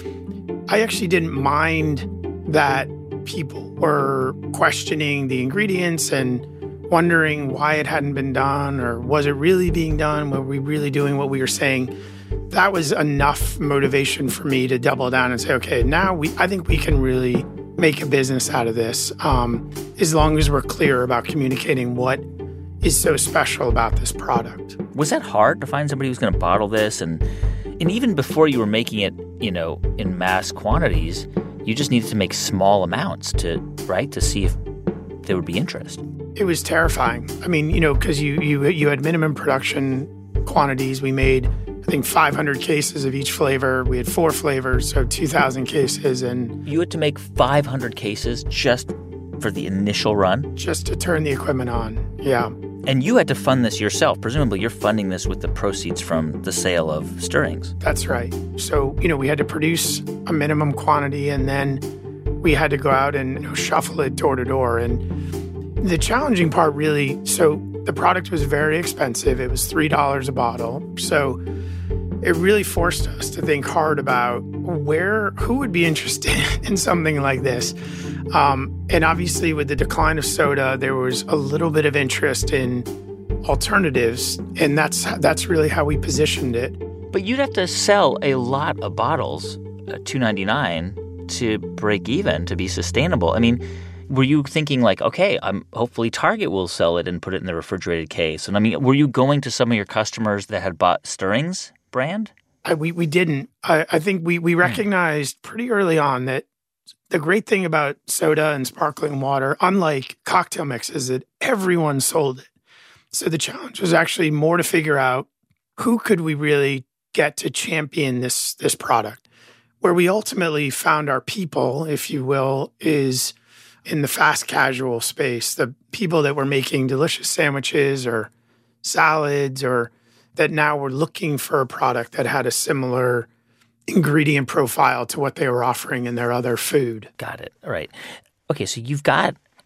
Speaker 2: I actually didn't mind that people were questioning the ingredients and wondering why it hadn't been done, or was it really being done? Were we really doing what we were saying? That was enough motivation for me to double down and say, okay, now I think we can really make a business out of this, as long as we're clear about communicating what is so special about this product.
Speaker 1: Was that hard to find somebody who's going to bottle this? And even before you were making it, in mass quantities, you just needed to make small amounts to see if there would be interest.
Speaker 2: It was terrifying. I mean, because you had minimum production quantities. We made, I think, 500 cases of each flavor. We had 4 flavors, so 2,000 cases. And
Speaker 1: you had to make 500 cases just for the initial run? Just
Speaker 2: to turn the equipment on, yeah.
Speaker 1: And you had to fund this yourself. Presumably you're funding this with the proceeds from the sale of stirrings.
Speaker 2: That's right. So, we had to produce a minimum quantity, and then we had to go out and shuffle it door to door. And the challenging part really, so the product was very expensive. It was $3 a bottle. So it really forced us to think hard about who would be interested in something like this. And obviously with the decline of soda, there was a little bit of interest in alternatives. And that's really how we positioned it.
Speaker 1: But you'd have to sell a lot of bottles, $2.99, to break even, to be sustainable. I mean, were you thinking like, okay, hopefully Target will sell it and put it in the refrigerated case? And I mean, were you going to some of your customers that had bought Stirrings brand?
Speaker 2: We didn't. I think we recognized pretty early on that the great thing about soda and sparkling water, unlike cocktail mixes, is that everyone sold it. So the challenge was actually more to figure out who could we really get to champion this product. Where we ultimately found our people, if you will, is in the fast casual space, the people that were making delicious sandwiches or salads, or that now were looking for a product that had a similar ingredient profile to what they were offering in their other food.
Speaker 1: Got it. All right. Okay, so you've got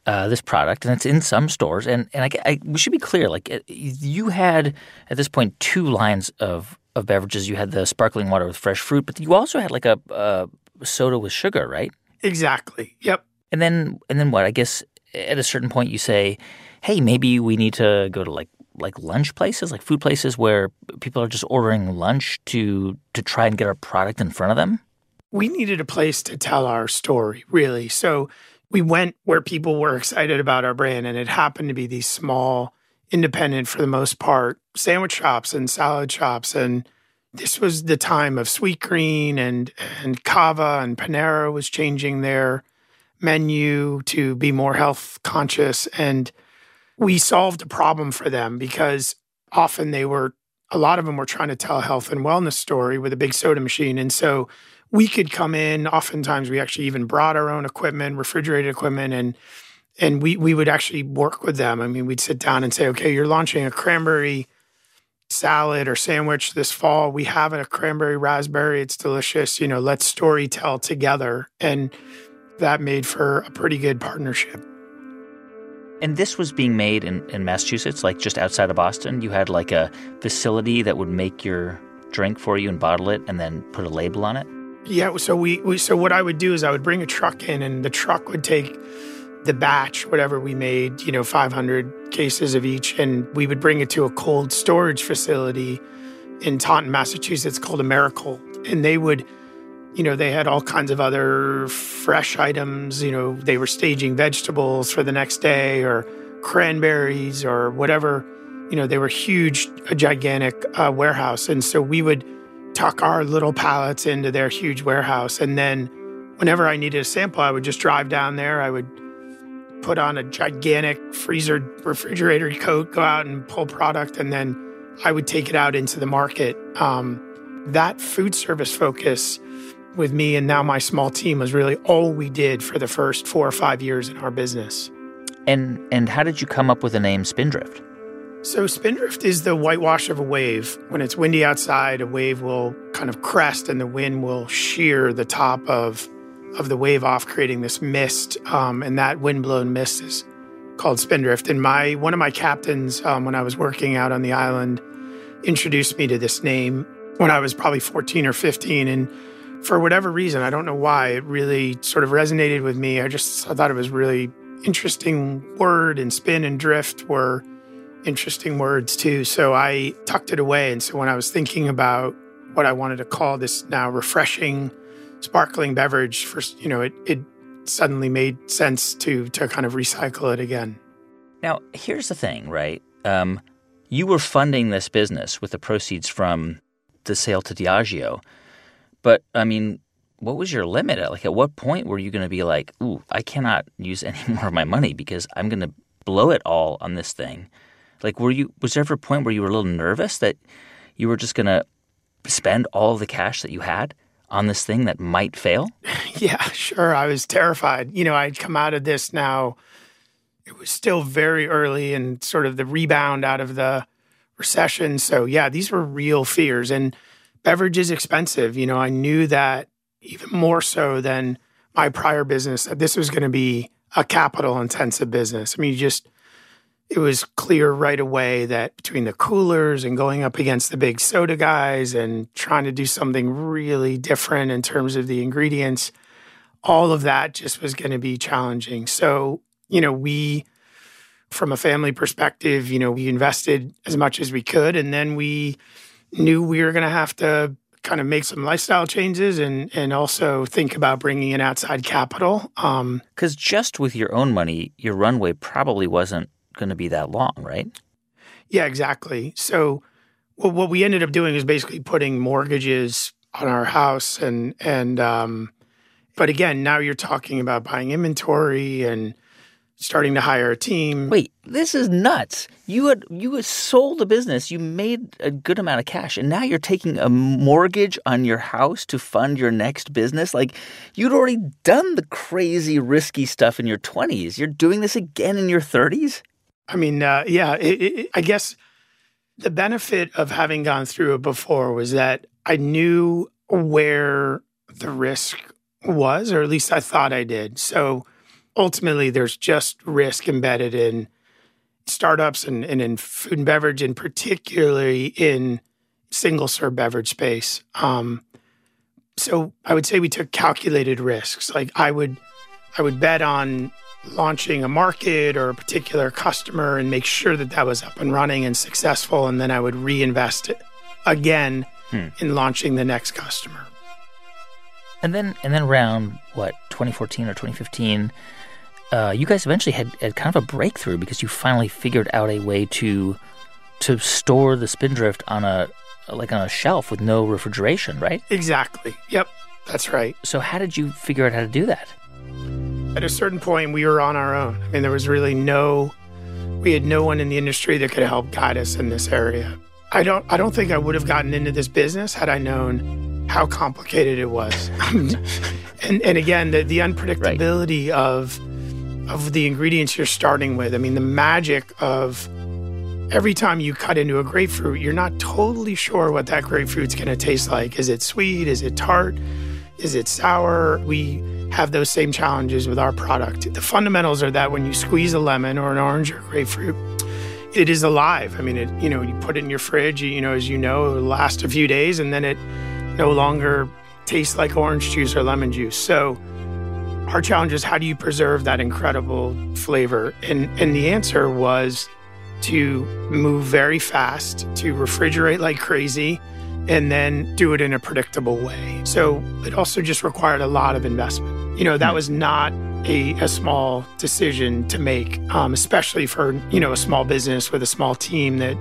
Speaker 1: this product, and it's in some stores. And we should be clear, like you had at this point 2 lines of beverages. You had the sparkling water with fresh fruit, but you also had like a soda with sugar, right?
Speaker 2: Exactly. Yep.
Speaker 1: And then what? I guess at a certain point you say, hey, maybe we need to go to like lunch places, like food places where people are just ordering lunch to try and get our product in front of them.
Speaker 2: We needed a place to tell our story, really. So we went where people were excited about our brand, and it happened to be these small, independent, for the most part, sandwich shops and salad shops. And this was the time of Sweetgreen and Cava, and Panera was changing their menu to be more health conscious. And we solved a problem for them because often a lot of them were trying to tell a health and wellness story with a big soda machine. And so we could come in. Oftentimes we actually even brought our own equipment, refrigerated equipment, and we would actually work with them. I mean, we'd sit down and say, okay, you're launching a cranberry salad or sandwich this fall. We have a cranberry raspberry. It's delicious. Let's story tell together. And that made for a pretty good partnership.
Speaker 1: And this was being made in Massachusetts, like just outside of Boston. You had like a facility that would make your drink for you and bottle it and then put a label on it?
Speaker 2: Yeah, so so what I would do is I would bring a truck in, and the truck would take the batch, whatever we made, 500 cases of each, and we would bring it to a cold storage facility in Taunton, Massachusetts called Americold. And they would, they had all kinds of other fresh items. They were staging vegetables for the next day or cranberries or whatever. They were huge, a gigantic warehouse. And so we would tuck our little pallets into their huge warehouse. And then whenever I needed a sample, I would just drive down there. I would put on a gigantic refrigerator coat, go out and pull product, and then I would take it out into the market. That food service focus with me and now my small team was really all we did for the first 4 or 5 years in our business.
Speaker 1: And how did you come up with the name Spindrift?
Speaker 2: So Spindrift is the whitewash of a wave. When it's windy outside, a wave will kind of crest and the wind will shear the top of the wave off, creating this mist. And that wind-blown mist is called Spindrift. And one of my captains, when I was working out on the island, introduced me to this name when I was probably 14 or 15. And for whatever reason, I don't know why, it really sort of resonated with me. I thought it was really interesting word, and spin and drift were interesting words too. So I tucked it away. And so when I was thinking about what I wanted to call this now refreshing, sparkling beverage, it suddenly made sense to kind of recycle it again.
Speaker 1: Now, here's the thing, right? You were funding this business with the proceeds from the sale to Diageo. But, I mean, what was your limit? At what point were you going to be like, ooh, I cannot use any more of my money because I'm going to blow it all on this thing? Was there ever a point where you were a little nervous that you were just going to spend all the cash that you had on this thing that might fail?
Speaker 2: Yeah, sure. I was terrified. I'd come out of this now. It was still very early and sort of the rebound out of the recession. So, yeah, these were real fears. And beverage is expensive. I knew that even more so than my prior business, that this was going to be a capital-intensive business. I mean, it was clear right away that between the coolers and going up against the big soda guys and trying to do something really different in terms of the ingredients, all of that just was going to be challenging. So, we, from a family perspective, we invested as much as we could. And then we knew we were going to have to kind of make some lifestyle changes and also think about bringing in outside capital.
Speaker 1: Because just with your own money, your runway probably wasn't going to be that long, right?
Speaker 2: Yeah, exactly. So what we ended up doing is basically putting mortgages on our house but again, now you're talking about buying inventory and starting to hire a team.
Speaker 1: Wait, this is nuts. You had sold the business, you made a good amount of cash, and now you're taking a mortgage on your house to fund your next business? You'd already done the crazy, risky stuff in your 20s. You're doing this again in your 30s?
Speaker 2: I mean, I guess the benefit of having gone through it before was that I knew where the risk was, or at least I thought I did. So ultimately there's just risk embedded in startups and in food and beverage, and particularly in single-serve beverage space. So I would say we took calculated risks. Like I would bet on launching a market or a particular customer and make sure that that was up and running and successful, and then I would reinvest it again in launching the next customer.
Speaker 1: And then around, 2014 or 2015, you guys eventually had kind of a breakthrough because you finally figured out a way to store the Spindrift on a shelf with no refrigeration, right?
Speaker 2: Exactly. Yep, that's right.
Speaker 1: So how did you figure out how to do that?
Speaker 2: At a certain point, we were on our own. I mean, there was really we had no one in the industry that could help guide us in this area. I don't think I would have gotten into this business had I known how complicated it was. and again, the unpredictability of the ingredients you're starting with. I mean, the magic of every time you cut into a grapefruit, you're not totally sure what that grapefruit's going to taste like. Is it sweet? Is it tart? Is it sour? We have those same challenges with our product. The fundamentals are that when you squeeze a lemon or an orange or grapefruit, it is alive. I mean, you put it in your fridge, as you know, it'll last a few days, and then it no longer tastes like orange juice or lemon juice. So our challenge is, how do you preserve that incredible flavor? And the answer was to move very fast, to refrigerate like crazy, and then do it in a predictable way. So it also just required a lot of investment. That was not a small decision to make, especially for, a small business with a small team that,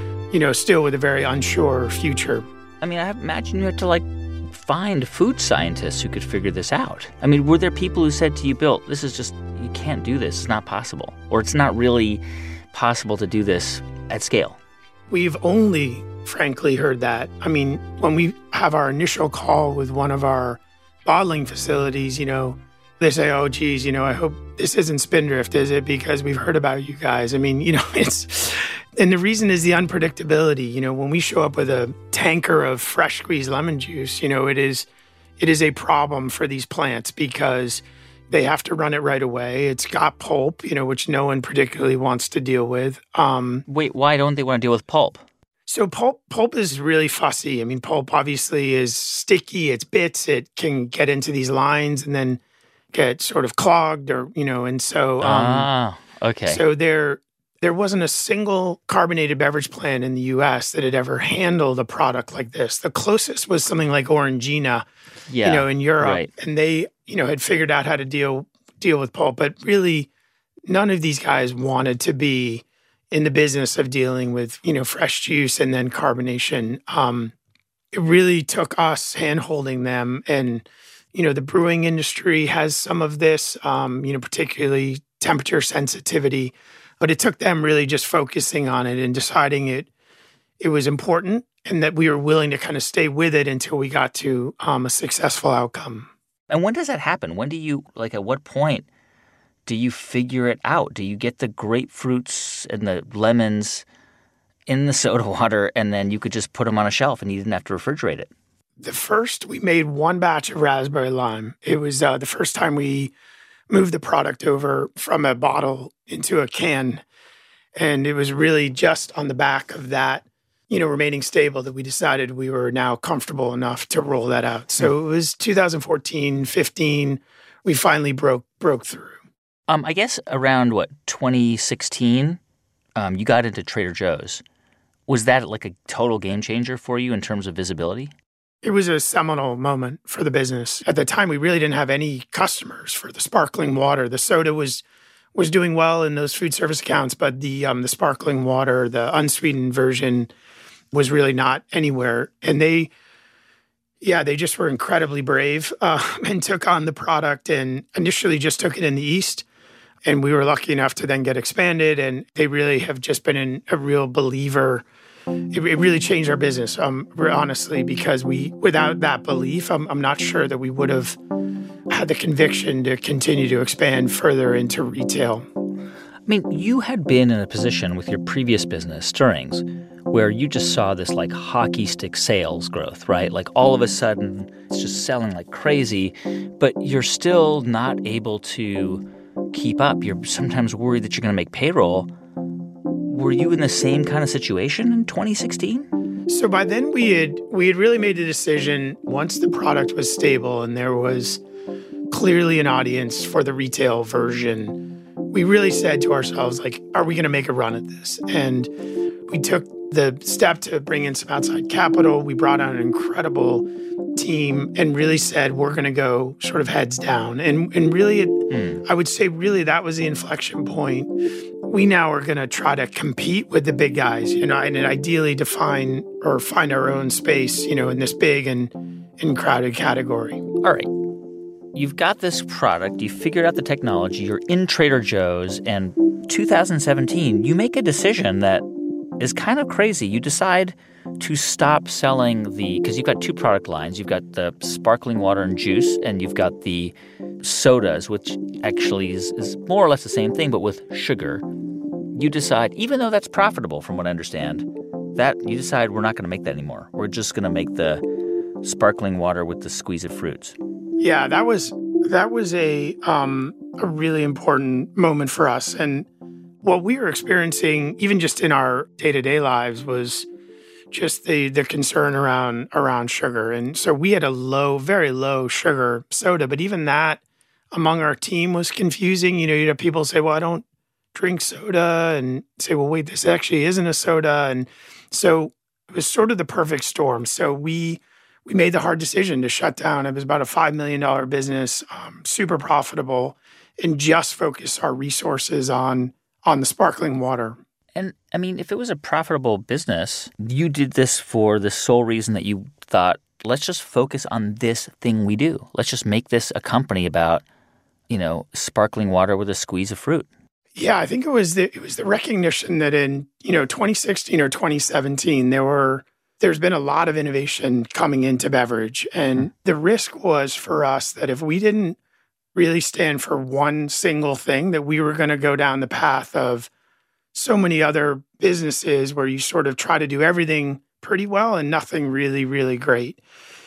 Speaker 2: still with a very unsure future.
Speaker 1: I mean, I imagine you had to, find food scientists who could figure this out. I mean, were there people who said to you, Bill, this is just, you can't do this, it's not possible, or it's not really possible to do this at scale?
Speaker 2: We've only, frankly, heard that. I mean, when we have our initial call with one of our bottling facilities, they say, oh, geez, I hope this isn't Spindrift, is it? Because we've heard about you guys. I mean, and the reason is the unpredictability. When we show up with a tanker of fresh squeezed lemon juice, it is a problem for these plants because they have to run it right away. It's got pulp, which no one particularly wants to deal with.
Speaker 1: Wait, why don't they want to deal with pulp?
Speaker 2: So pulp is really fussy. I mean, pulp obviously is sticky. It's bits. It can get into these lines and then get sort of clogged, or and so.
Speaker 1: Okay.
Speaker 2: So there wasn't a single carbonated beverage plant in the U.S. that had ever handled a product like this. The closest was something like Orangina, in Europe,
Speaker 1: right.
Speaker 2: And they, had figured out how to deal with pulp. But really, none of these guys wanted to be in the business of dealing with, fresh juice and then carbonation. It really took us hand-holding them. And, the brewing industry has some of this, particularly temperature sensitivity. But it took them really just focusing on it and deciding it was important and that we were willing to kind of stay with it until we got to a successful outcome.
Speaker 1: And when does that happen? When do you, at what point do you figure it out? Do you get the grapefruits and the lemons in the soda water and then you could just put them on a shelf and you didn't have to refrigerate it?
Speaker 2: We made one batch of raspberry lime. It was the first time we moved the product over from a bottle into a can. And it was really just on the back of that, remaining stable that we decided we were now comfortable enough to roll that out. So it was 2014, 15, we finally broke through.
Speaker 1: I guess around 2016, you got into Trader Joe's. Was that a total game changer for you in terms of visibility?
Speaker 2: It was a seminal moment for the business. At the time, we really didn't have any customers for the sparkling water. The soda was doing well in those food service accounts, but the sparkling water, the unsweetened version, was really not anywhere. And they just were incredibly brave and took on the product and initially just took it in the East. And we were lucky enough to then get expanded. And they really have just been a real believer. It really changed our business, honestly, because without that belief, I'm not sure that we would have had the conviction to continue to expand further into retail.
Speaker 1: I mean, you had been in a position with your previous business, Stirrings, where you just saw this hockey stick sales growth, right? All of a sudden, it's just selling like crazy, but you're still not able to keep up. You're sometimes worried that you're going to make payroll. Were you in the same kind of situation in 2016?
Speaker 2: So by then we had really made a decision once the product was stable and there was clearly an audience for the retail version. We really said to ourselves, like, are we going to make a run at this? And we took the step to bring in some outside capital. We brought on an incredible team and really said, we're going to go sort of heads down. And really, I would say really that was the inflection point. We now are going to try to compete with the big guys, and ideally define or find our own space, in this big and crowded category.
Speaker 1: All right. You've got this product, you figured out the technology, you're in Trader Joe's, and 2017, you make a decision that is kind of crazy. You decide to stop selling because you've got two product lines. You've got the sparkling water and juice, and you've got the sodas, which actually is more or less the same thing, but with sugar. You decide, even though that's profitable from what I understand, that you decide we're not going to make that anymore. We're just going to make the sparkling water with the squeeze of fruits.
Speaker 2: Yeah, that was a really important moment for us. And what we were experiencing, even just in our day-to-day lives, was just the concern around sugar. And so we had a very low sugar soda, but even that among our team was confusing. You'd have people say, well, I don't drink soda, and say, well, wait, this actually isn't a soda. And so it was sort of the perfect storm. So we made the hard decision to shut down. It was about a $5 million business, super profitable, and just focus our resources on the sparkling water.
Speaker 1: And, I mean, if it was a profitable business, you did this for the sole reason that you thought, let's just focus on this thing we do. Let's just make this a company about, sparkling water with a squeeze of fruit.
Speaker 2: Yeah, I think it was the recognition that in, 2016 or 2017, there's been a lot of innovation coming into beverage. And the risk was for us that if we didn't really stand for one single thing, that we were going to go down the path of so many other businesses where you sort of try to do everything pretty well and nothing really, really great.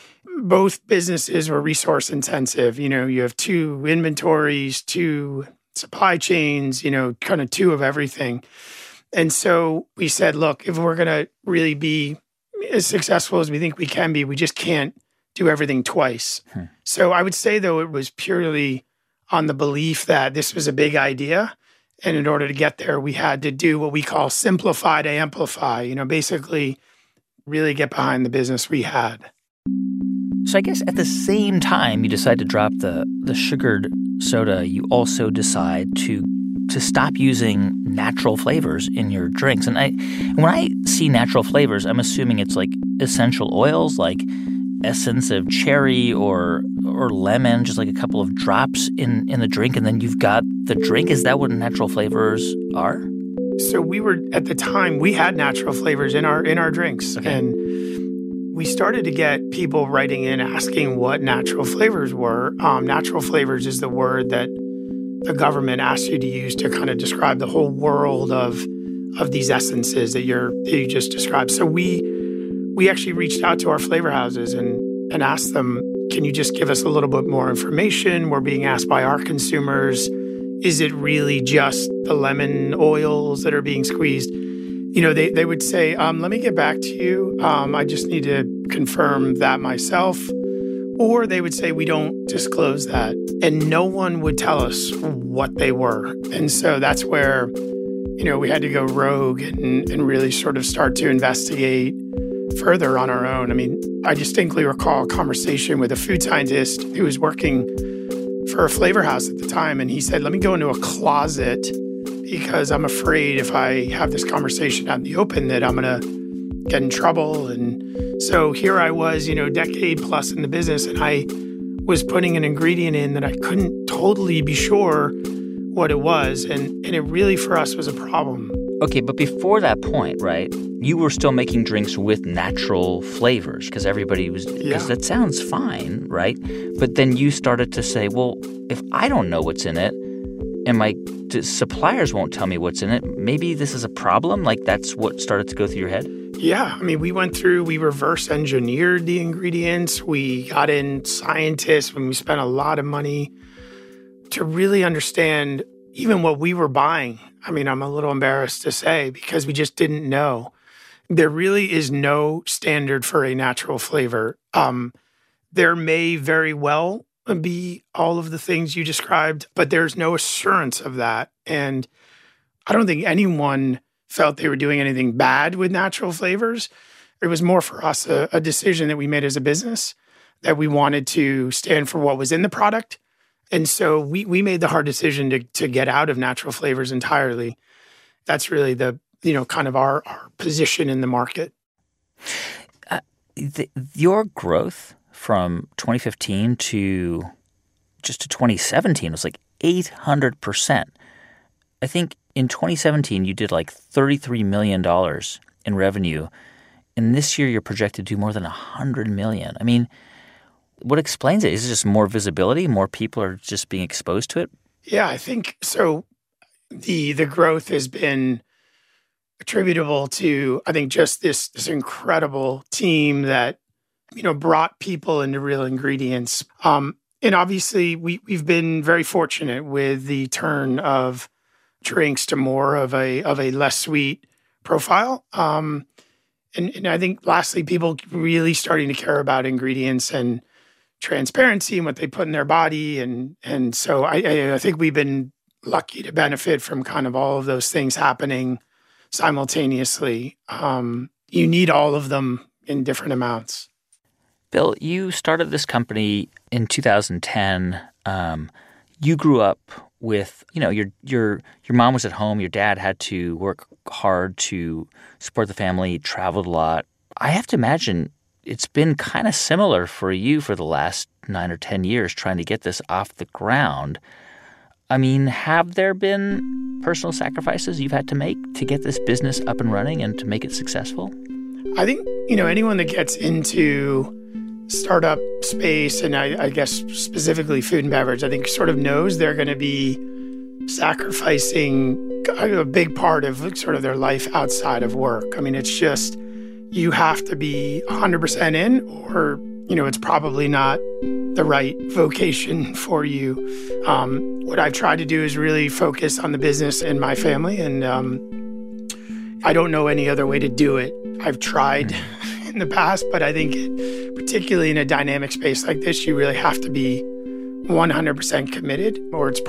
Speaker 2: Both businesses were resource intensive. You have two inventories, two supply chains, kind of two of everything. And so we said, look, if we're going to really be as successful as we think we can be, we just can't do everything twice. So I would say, though, it was purely on the belief that this was a big idea. And in order to get there, we had to do what we call simplify to amplify, basically really get behind the business we had.
Speaker 1: So I guess at the same time you decide to drop the sugared soda, you also decide to stop using natural flavors in your drinks. And when I see natural flavors, I'm assuming it's like essential oils, like essence of cherry or lemon, just like a couple of drops in the drink, and then you've got the drink. Is that what natural flavors are?
Speaker 2: So at the time, we had natural flavors in our drinks. Okay. And we started to get people writing in asking what natural flavors were. Natural flavors is the word that the government asks you to use to kind of describe the whole world of these essences that you just described. So we actually reached out to our flavor houses and asked them, can you just give us a little bit more information? We're being asked by our consumers, is it really just the lemon oils that are being squeezed? They would say, let me get back to you. I just need to confirm that myself. Or they would say, we don't disclose that. And no one would tell us what they were. And so that's where, we had to go rogue and really sort of start to investigate further on our own. I mean, I distinctly recall a conversation with a food scientist who was working for a flavor house at the time. And he said, let me go into a closet because I'm afraid if I have this conversation out in the open that I'm going to get in trouble. And so here I was, decade plus in the business, and I was putting an ingredient in that I couldn't totally be sure what it was. And it really, for us, was a problem.
Speaker 1: Okay, but before that point, right, you were still making drinks with natural flavors because everybody was, because that sounds fine, right? But then you started to say, well, if I don't know what's in it and my suppliers won't tell me what's in it, maybe this is a problem? Like that's what started to go through your head?
Speaker 2: Yeah. I mean, we reverse engineered the ingredients. We got in scientists when we spent a lot of money to really understand even what we were buying. I mean, I'm a little embarrassed to say because we just didn't know. There really is no standard for a natural flavor. There may very well be all of the things you described, but there's no assurance of that. And I don't think anyone felt they were doing anything bad with natural flavors. It was more for us a decision that we made as a business that we wanted to stand for what was in the product. And so we made the hard decision to get out of natural flavors entirely. That's really the, kind of our position in the market.
Speaker 1: Your growth from 2015 to 2017 was like 800%. I think in 2017, you did like $33 million in revenue. And this year, you're projected to do more than $100 million. I mean, what explains it? Is it just more visibility? More people are just being exposed to it?
Speaker 2: Yeah, I think so. The growth has been attributable to, I think, just this incredible team that, brought people into Real Ingredients. And obviously, we've been very fortunate with the turn of drinks to more of a less sweet profile. And I think lastly, people really starting to care about ingredients and transparency and what they put in their body. And so I think we've been lucky to benefit from kind of all of those things happening simultaneously. You need all of them in different amounts.
Speaker 1: Bill, you started this company in 2010. You grew up with, your mom was at home. Your dad had to work hard to support the family, traveled a lot. I have to imagine it's been kind of similar for you for the last 9 or 10 years trying to get this off the ground. I mean, have there been personal sacrifices you've had to make to get this business up and running and to make it successful?
Speaker 2: I think, anyone that gets into startup space, and I guess specifically food and beverage, I think sort of knows they're going to be sacrificing a big part of sort of their life outside of work. I mean, it's just you have to be 100% in or, it's probably not the right vocation for you. What I've tried to do is really focus on the business and my family, and I don't know any other way to do it. I've tried in the past, but I think particularly in a dynamic space like this, you really have to be 100% committed, or it's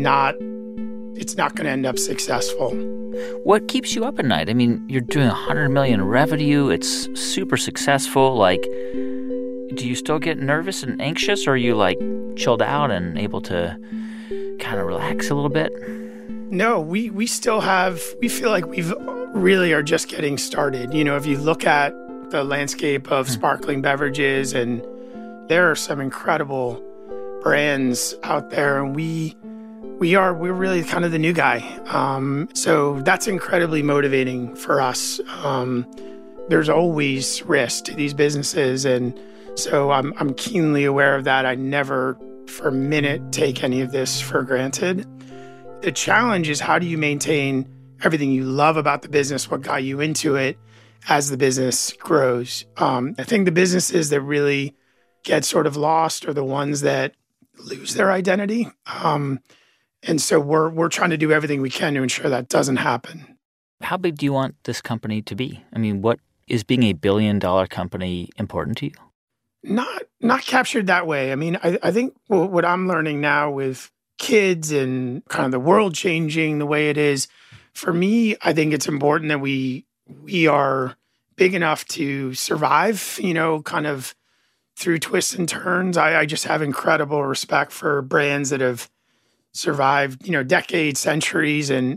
Speaker 2: not going to end up successful.
Speaker 1: What keeps you up at night? I mean, you're doing $100 million in revenue. It's super successful. Like, do you still get nervous and anxious, or are you like chilled out and able to kind of relax a little bit?
Speaker 2: No, we feel like we've really are just getting started. If you look at the landscape of sparkling beverages, and there are some incredible brands out there, and we're really kind of the new guy. So that's incredibly motivating for us. There's always risk to these businesses, and so I'm keenly aware of that. I never for a minute take any of this for granted. The challenge is, how do you maintain everything you love about the business, what got you into it, as the business grows? I think the businesses that really get sort of lost are the ones that lose their identity. And so we're trying to do everything we can to ensure that doesn't happen.
Speaker 1: How big do you want this company to be? I mean, what is being a billion-dollar company important to you?
Speaker 2: Not captured that way. I mean, I think what I'm learning now with kids and kind of the world changing the way it is, for me, I think it's important that we are big enough to survive, kind of through twists and turns. I just have incredible respect for brands that have survived, decades, centuries, and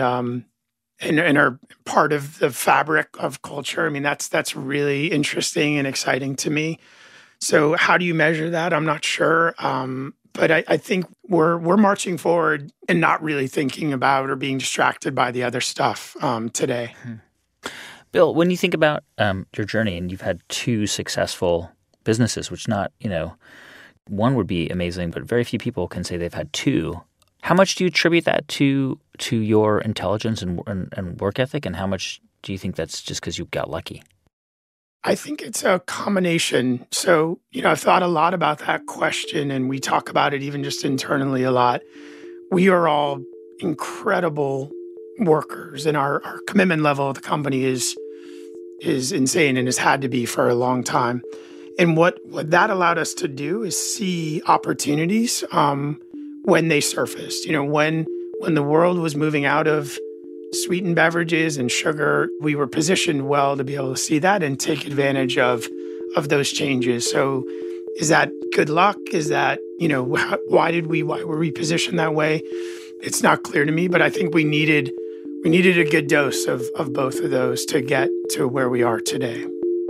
Speaker 2: are part of the fabric of culture. I mean, that's really interesting and exciting to me. So how do you measure that? I'm not sure. But I think we're marching forward and not really thinking about or being distracted by the other stuff today.
Speaker 1: Bill, when you think about your journey, and you've had 2 successful businesses, which one would be amazing, but very few people can say they've had 2. How much do you attribute that to your intelligence and work ethic, and how much do you think that's just because you got lucky?
Speaker 2: I think it's a combination. So, I've thought a lot about that question, and we talk about it even just internally a lot. We are all incredible workers, and our commitment level of the company is insane and has had to be for a long time. And what that allowed us to do is see opportunities when they surfaced. When the world was moving out of sweetened beverages and sugar, we were positioned well to be able to see that and take advantage of those changes. So is that good luck? Is that, why were we positioned that way? It's not clear to me, but I think we needed a good dose of both of those to get to where we are today.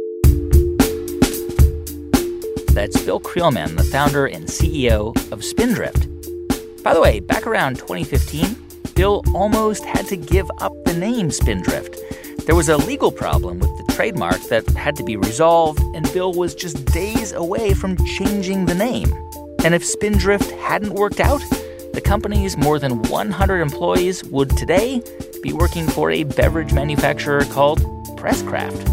Speaker 1: That's Bill Creelman, the founder and CEO of Spindrift. By the way, back around 2015, Bill almost had to give up the name Spindrift. There was a legal problem with the trademark that had to be resolved, and Bill was just days away from changing the name. And if Spindrift hadn't worked out, the company's more than 100 employees would today be working for a beverage manufacturer called Presscraft.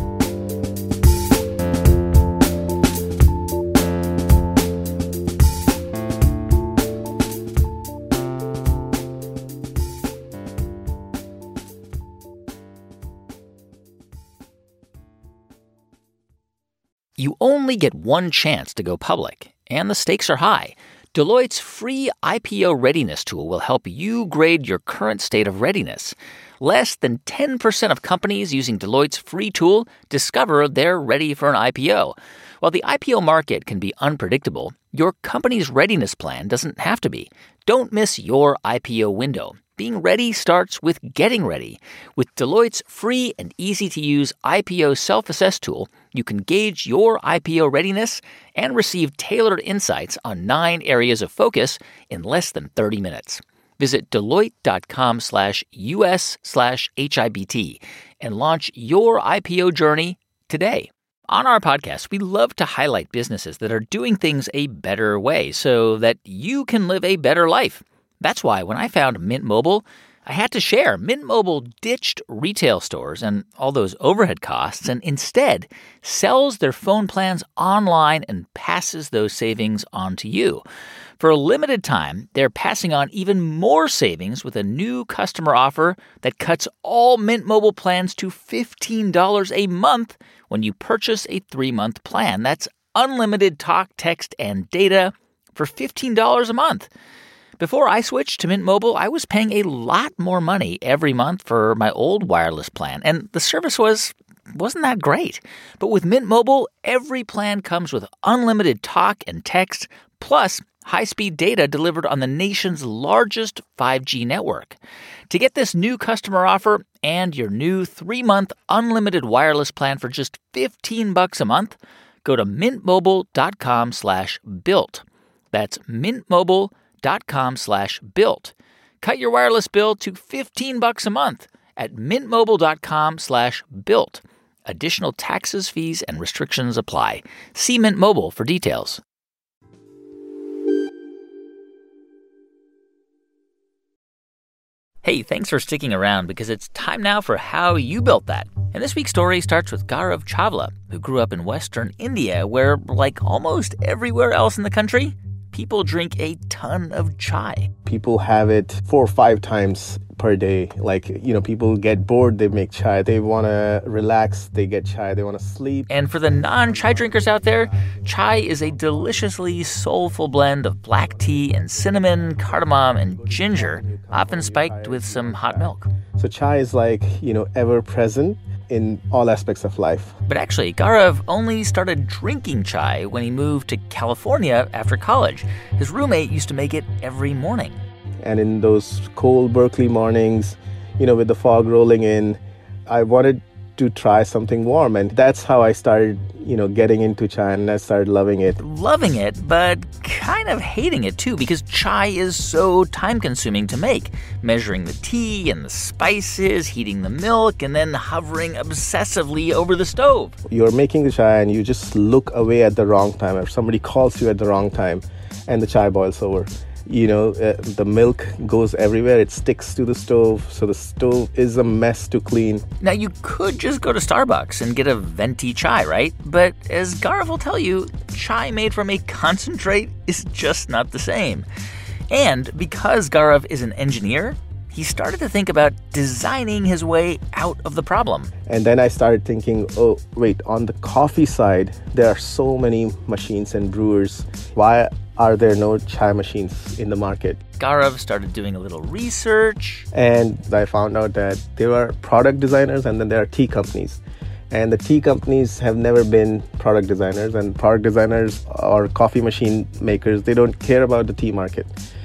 Speaker 1: You only get one chance to go public, and the stakes are high. Deloitte's free IPO readiness tool will help you grade your current state of readiness. Less than 10% of companies using Deloitte's free tool discover they're ready for an IPO. While the IPO market can be unpredictable, your company's readiness plan doesn't have to be. Don't miss your IPO window. Being ready starts with getting ready. With Deloitte's free and easy-to-use IPO self-assess tool, you can gauge your IPO readiness and receive tailored insights on 9 areas of focus in less than 30 minutes. Visit Deloitte.com/US/HIBT and launch your IPO journey today. On our podcast, we love to highlight businesses that are doing things a better way so that you can live a better life. That's why when I found Mint Mobile, I had to share. Mint Mobile ditched retail stores and all those overhead costs and instead sells their phone plans online and passes those savings on to you. For a limited time, they're passing on even more savings with a new customer offer that cuts all Mint Mobile plans to $15 a month when you purchase a 3-month plan. That's unlimited talk, text, and data for $15 a month. Before I switched to Mint Mobile, I was paying a lot more money every month for my old wireless plan, and the service wasn't that great. But with Mint Mobile, every plan comes with unlimited talk and text, plus high-speed data delivered on the nation's largest 5G network. To get this new customer offer and your new 3-month unlimited wireless plan for just $15 a month, go to mintmobile.com/built. That's mintmobile.com/built. Cut your wireless bill to $15 a month at mintmobile.com/built. Additional taxes, fees, and restrictions apply. See Mint Mobile for details. Hey, thanks for sticking around because it's time now for How You Built That. And this week's story starts with Gaurav Chawla, who grew up in Western India where, like almost everywhere else in the country, people drink a ton of chai.
Speaker 3: People have it 4 or 5 times per day. People get bored, they make chai. They want to relax, they get chai. They want to sleep.
Speaker 1: And for the non-chai drinkers out there, chai is a deliciously soulful blend of black tea and cinnamon, cardamom, and ginger, often spiked with some hot milk.
Speaker 3: So chai is ever present in all aspects of life.
Speaker 1: But actually, Gaurav only started drinking chai when he moved to California after college. His roommate used to make it every morning.
Speaker 3: And in those cold Berkeley mornings, with the fog rolling in, I wanted to try something warm. And that's how I started, getting into chai, and I started loving it.
Speaker 1: Loving it, but kind of hating it too, because chai is so time-consuming to make. Measuring the tea and the spices, heating the milk, and then hovering obsessively over the stove.
Speaker 3: You're making the chai and you just look away at the wrong time. If somebody calls you at the wrong time and the chai boils over, The milk goes everywhere. It sticks to the stove. So the stove is a mess to clean.
Speaker 1: Now, you could just go to Starbucks and get a venti chai, right? But as Gaurav will tell you, chai made from a concentrate is just not the same. And because Gaurav is an engineer, he started to think about designing his way out of the problem.
Speaker 3: And then I started thinking, oh, wait, on the coffee side, there are so many machines and brewers. Why are there no chai machines in the market?
Speaker 1: Gaurav started doing a little research.
Speaker 3: And I found out that there are product designers and then there are tea companies. And the tea companies have never been product designers. And product designers or coffee machine makers, they don't care about the tea market.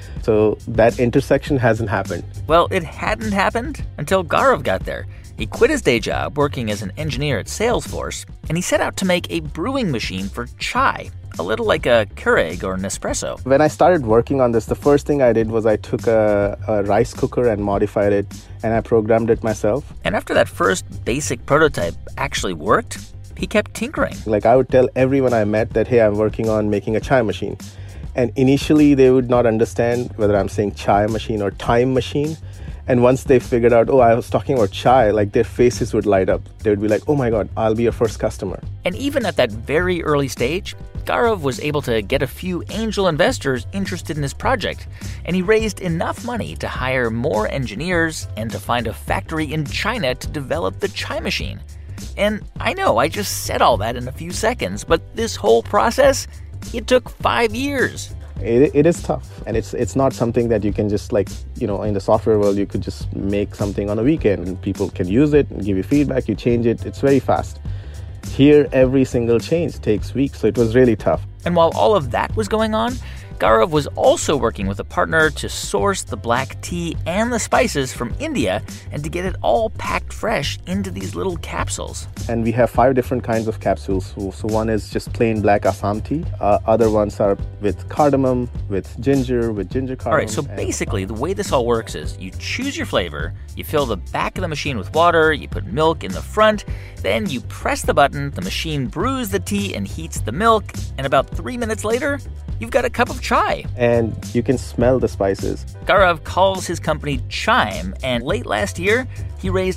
Speaker 3: So that intersection hasn't happened.
Speaker 1: Well, it hadn't happened until Gaurav got there. He quit his day job working as an engineer at Salesforce, and he set out to make a brewing machine for chai, a little like a Keurig or Nespresso.
Speaker 3: When I started working on this, the first thing I did was I took a rice cooker and modified it, and I programmed it myself.
Speaker 1: And after that first basic prototype actually worked, he kept tinkering.
Speaker 3: Like I would tell everyone I met that, hey, I'm working on making a chai machine. And initially, they would not understand whether I'm saying chai machine or time machine. And once they figured out, oh, I was talking about chai, like their faces would light up. They would be like, oh my God, I'll be your first customer.
Speaker 1: And even at that very early stage, Gaurav was able to get a few angel investors interested in his project. And he raised enough money to hire more engineers and to find a factory in China to develop the chai machine. And I know I just said all that in a few seconds, but this whole process, it took 5 years.
Speaker 3: It is tough. And it's not something that you can just in the software world, you could just make something on a weekend and people can use it and give you feedback, you change it. It's very fast. Here, every single change takes weeks. So it was really tough.
Speaker 1: And while all of that was going on, Gaurav was also working with a partner to source the black tea and the spices from India and to get it all packed fresh into these little capsules.
Speaker 3: And we have 5 different kinds of capsules. So one is just plain black Assam tea. Other ones are with cardamom, with ginger cardamom.
Speaker 1: All right, so basically the way this all works is you choose your flavor, you fill the back of the machine with water, you put milk in the front, then you press the button, the machine brews the tea and heats the milk, and about 3 minutes later, you've got a cup of chai.
Speaker 3: And you can smell the spices.
Speaker 1: Gaurav calls his company Chime, and late last year, he raised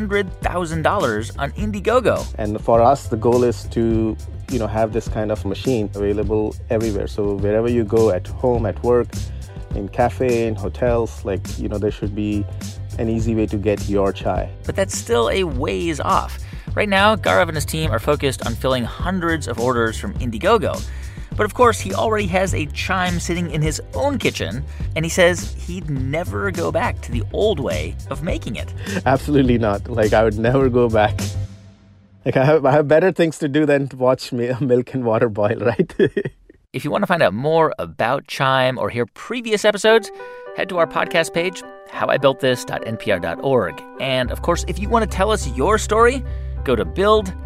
Speaker 1: $100,000 on Indiegogo.
Speaker 3: And for us, the goal is to, have this kind of machine available everywhere. So wherever you go, at home, at work, in cafe, in hotels, there should be an easy way to get your chai.
Speaker 1: But that's still a ways off. Right now, Gaurav and his team are focused on filling hundreds of orders from Indiegogo. But of course, he already has a Chime sitting in his own kitchen, and he says he'd never go back to the old way of making it.
Speaker 3: Absolutely not. I would never go back. I have better things to do than to watch milk and water boil, right?
Speaker 1: If you want to find out more about Chime or hear previous episodes, head to our podcast page, howibuiltthis.npr.org. And of course, if you want to tell us your story, go to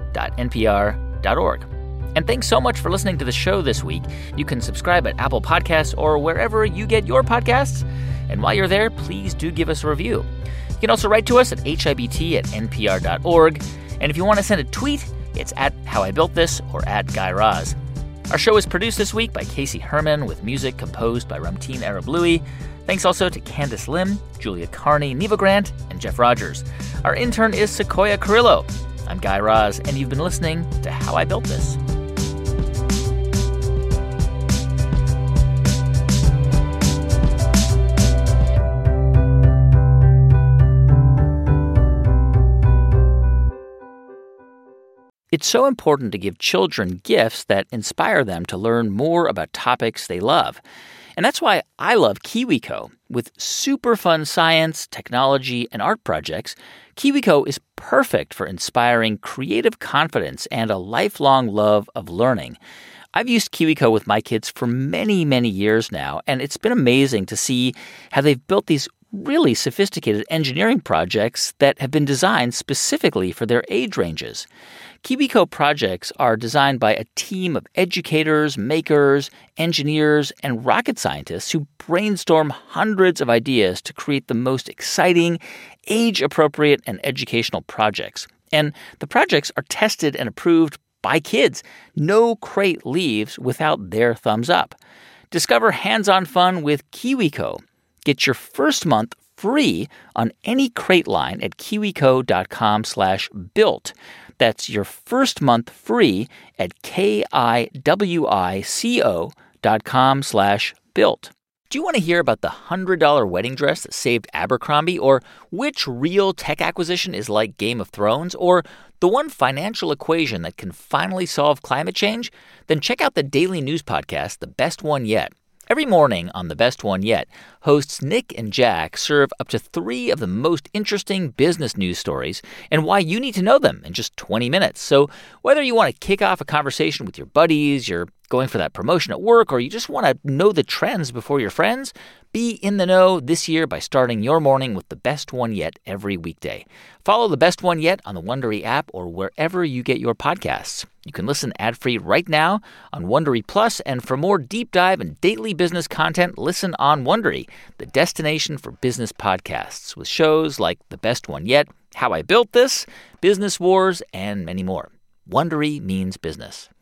Speaker 1: build.npr.org. And thanks so much for listening to the show this week. You can subscribe at Apple Podcasts or wherever you get your podcasts. And while you're there, please do give us a review. You can also write to us at hibt@npr.org. And if you want to send a tweet, it's at howibuiltthis or at Guy Raz. Our show is produced this week by Casey Herman with music composed by Ramteen Arablouei. Thanks also to Candace Lim, Julia Carney, Neva Grant, and Jeff Rogers. Our intern is Sequoia Carrillo. I'm Guy Raz, and you've been listening to How I Built This. It's so important to give children gifts that inspire them to learn more about topics they love. And that's why I love KiwiCo. With super fun science, technology, and art projects, KiwiCo is perfect for inspiring creative confidence and a lifelong love of learning. I've used KiwiCo with my kids for many, many years now, and it's been amazing to see how they've built these really sophisticated engineering projects that have been designed specifically for their age ranges. KiwiCo projects are designed by a team of educators, makers, engineers, and rocket scientists who brainstorm hundreds of ideas to create the most exciting, age-appropriate, and educational projects. And the projects are tested and approved by kids. No crate leaves without their thumbs up. Discover hands-on fun with KiwiCo. Get your first month free on any crate line at kiwico.com/built. That's your first month free at kiwico.com/built. Do you want to hear about the $100 wedding dress that saved Abercrombie, or which real tech acquisition is like Game of Thrones, or the one financial equation that can finally solve climate change? Then check out the daily news podcast, The Best One Yet. Every morning on The Best One Yet, hosts Nick and Jack serve up to 3 of the most interesting business news stories and why you need to know them in just 20 minutes. So whether you want to kick off a conversation with your buddies, you're going for that promotion at work, or you just want to know the trends before your friends, be in the know this year by starting your morning with The Best One Yet every weekday. Follow The Best One Yet on the Wondery app or wherever you get your podcasts. You can listen ad-free right now on Wondery Plus, and for more deep dive and daily business content, listen on Wondery, the destination for business podcasts, with shows like The Best One Yet, How I Built This, Business Wars, and many more. Wondery means business.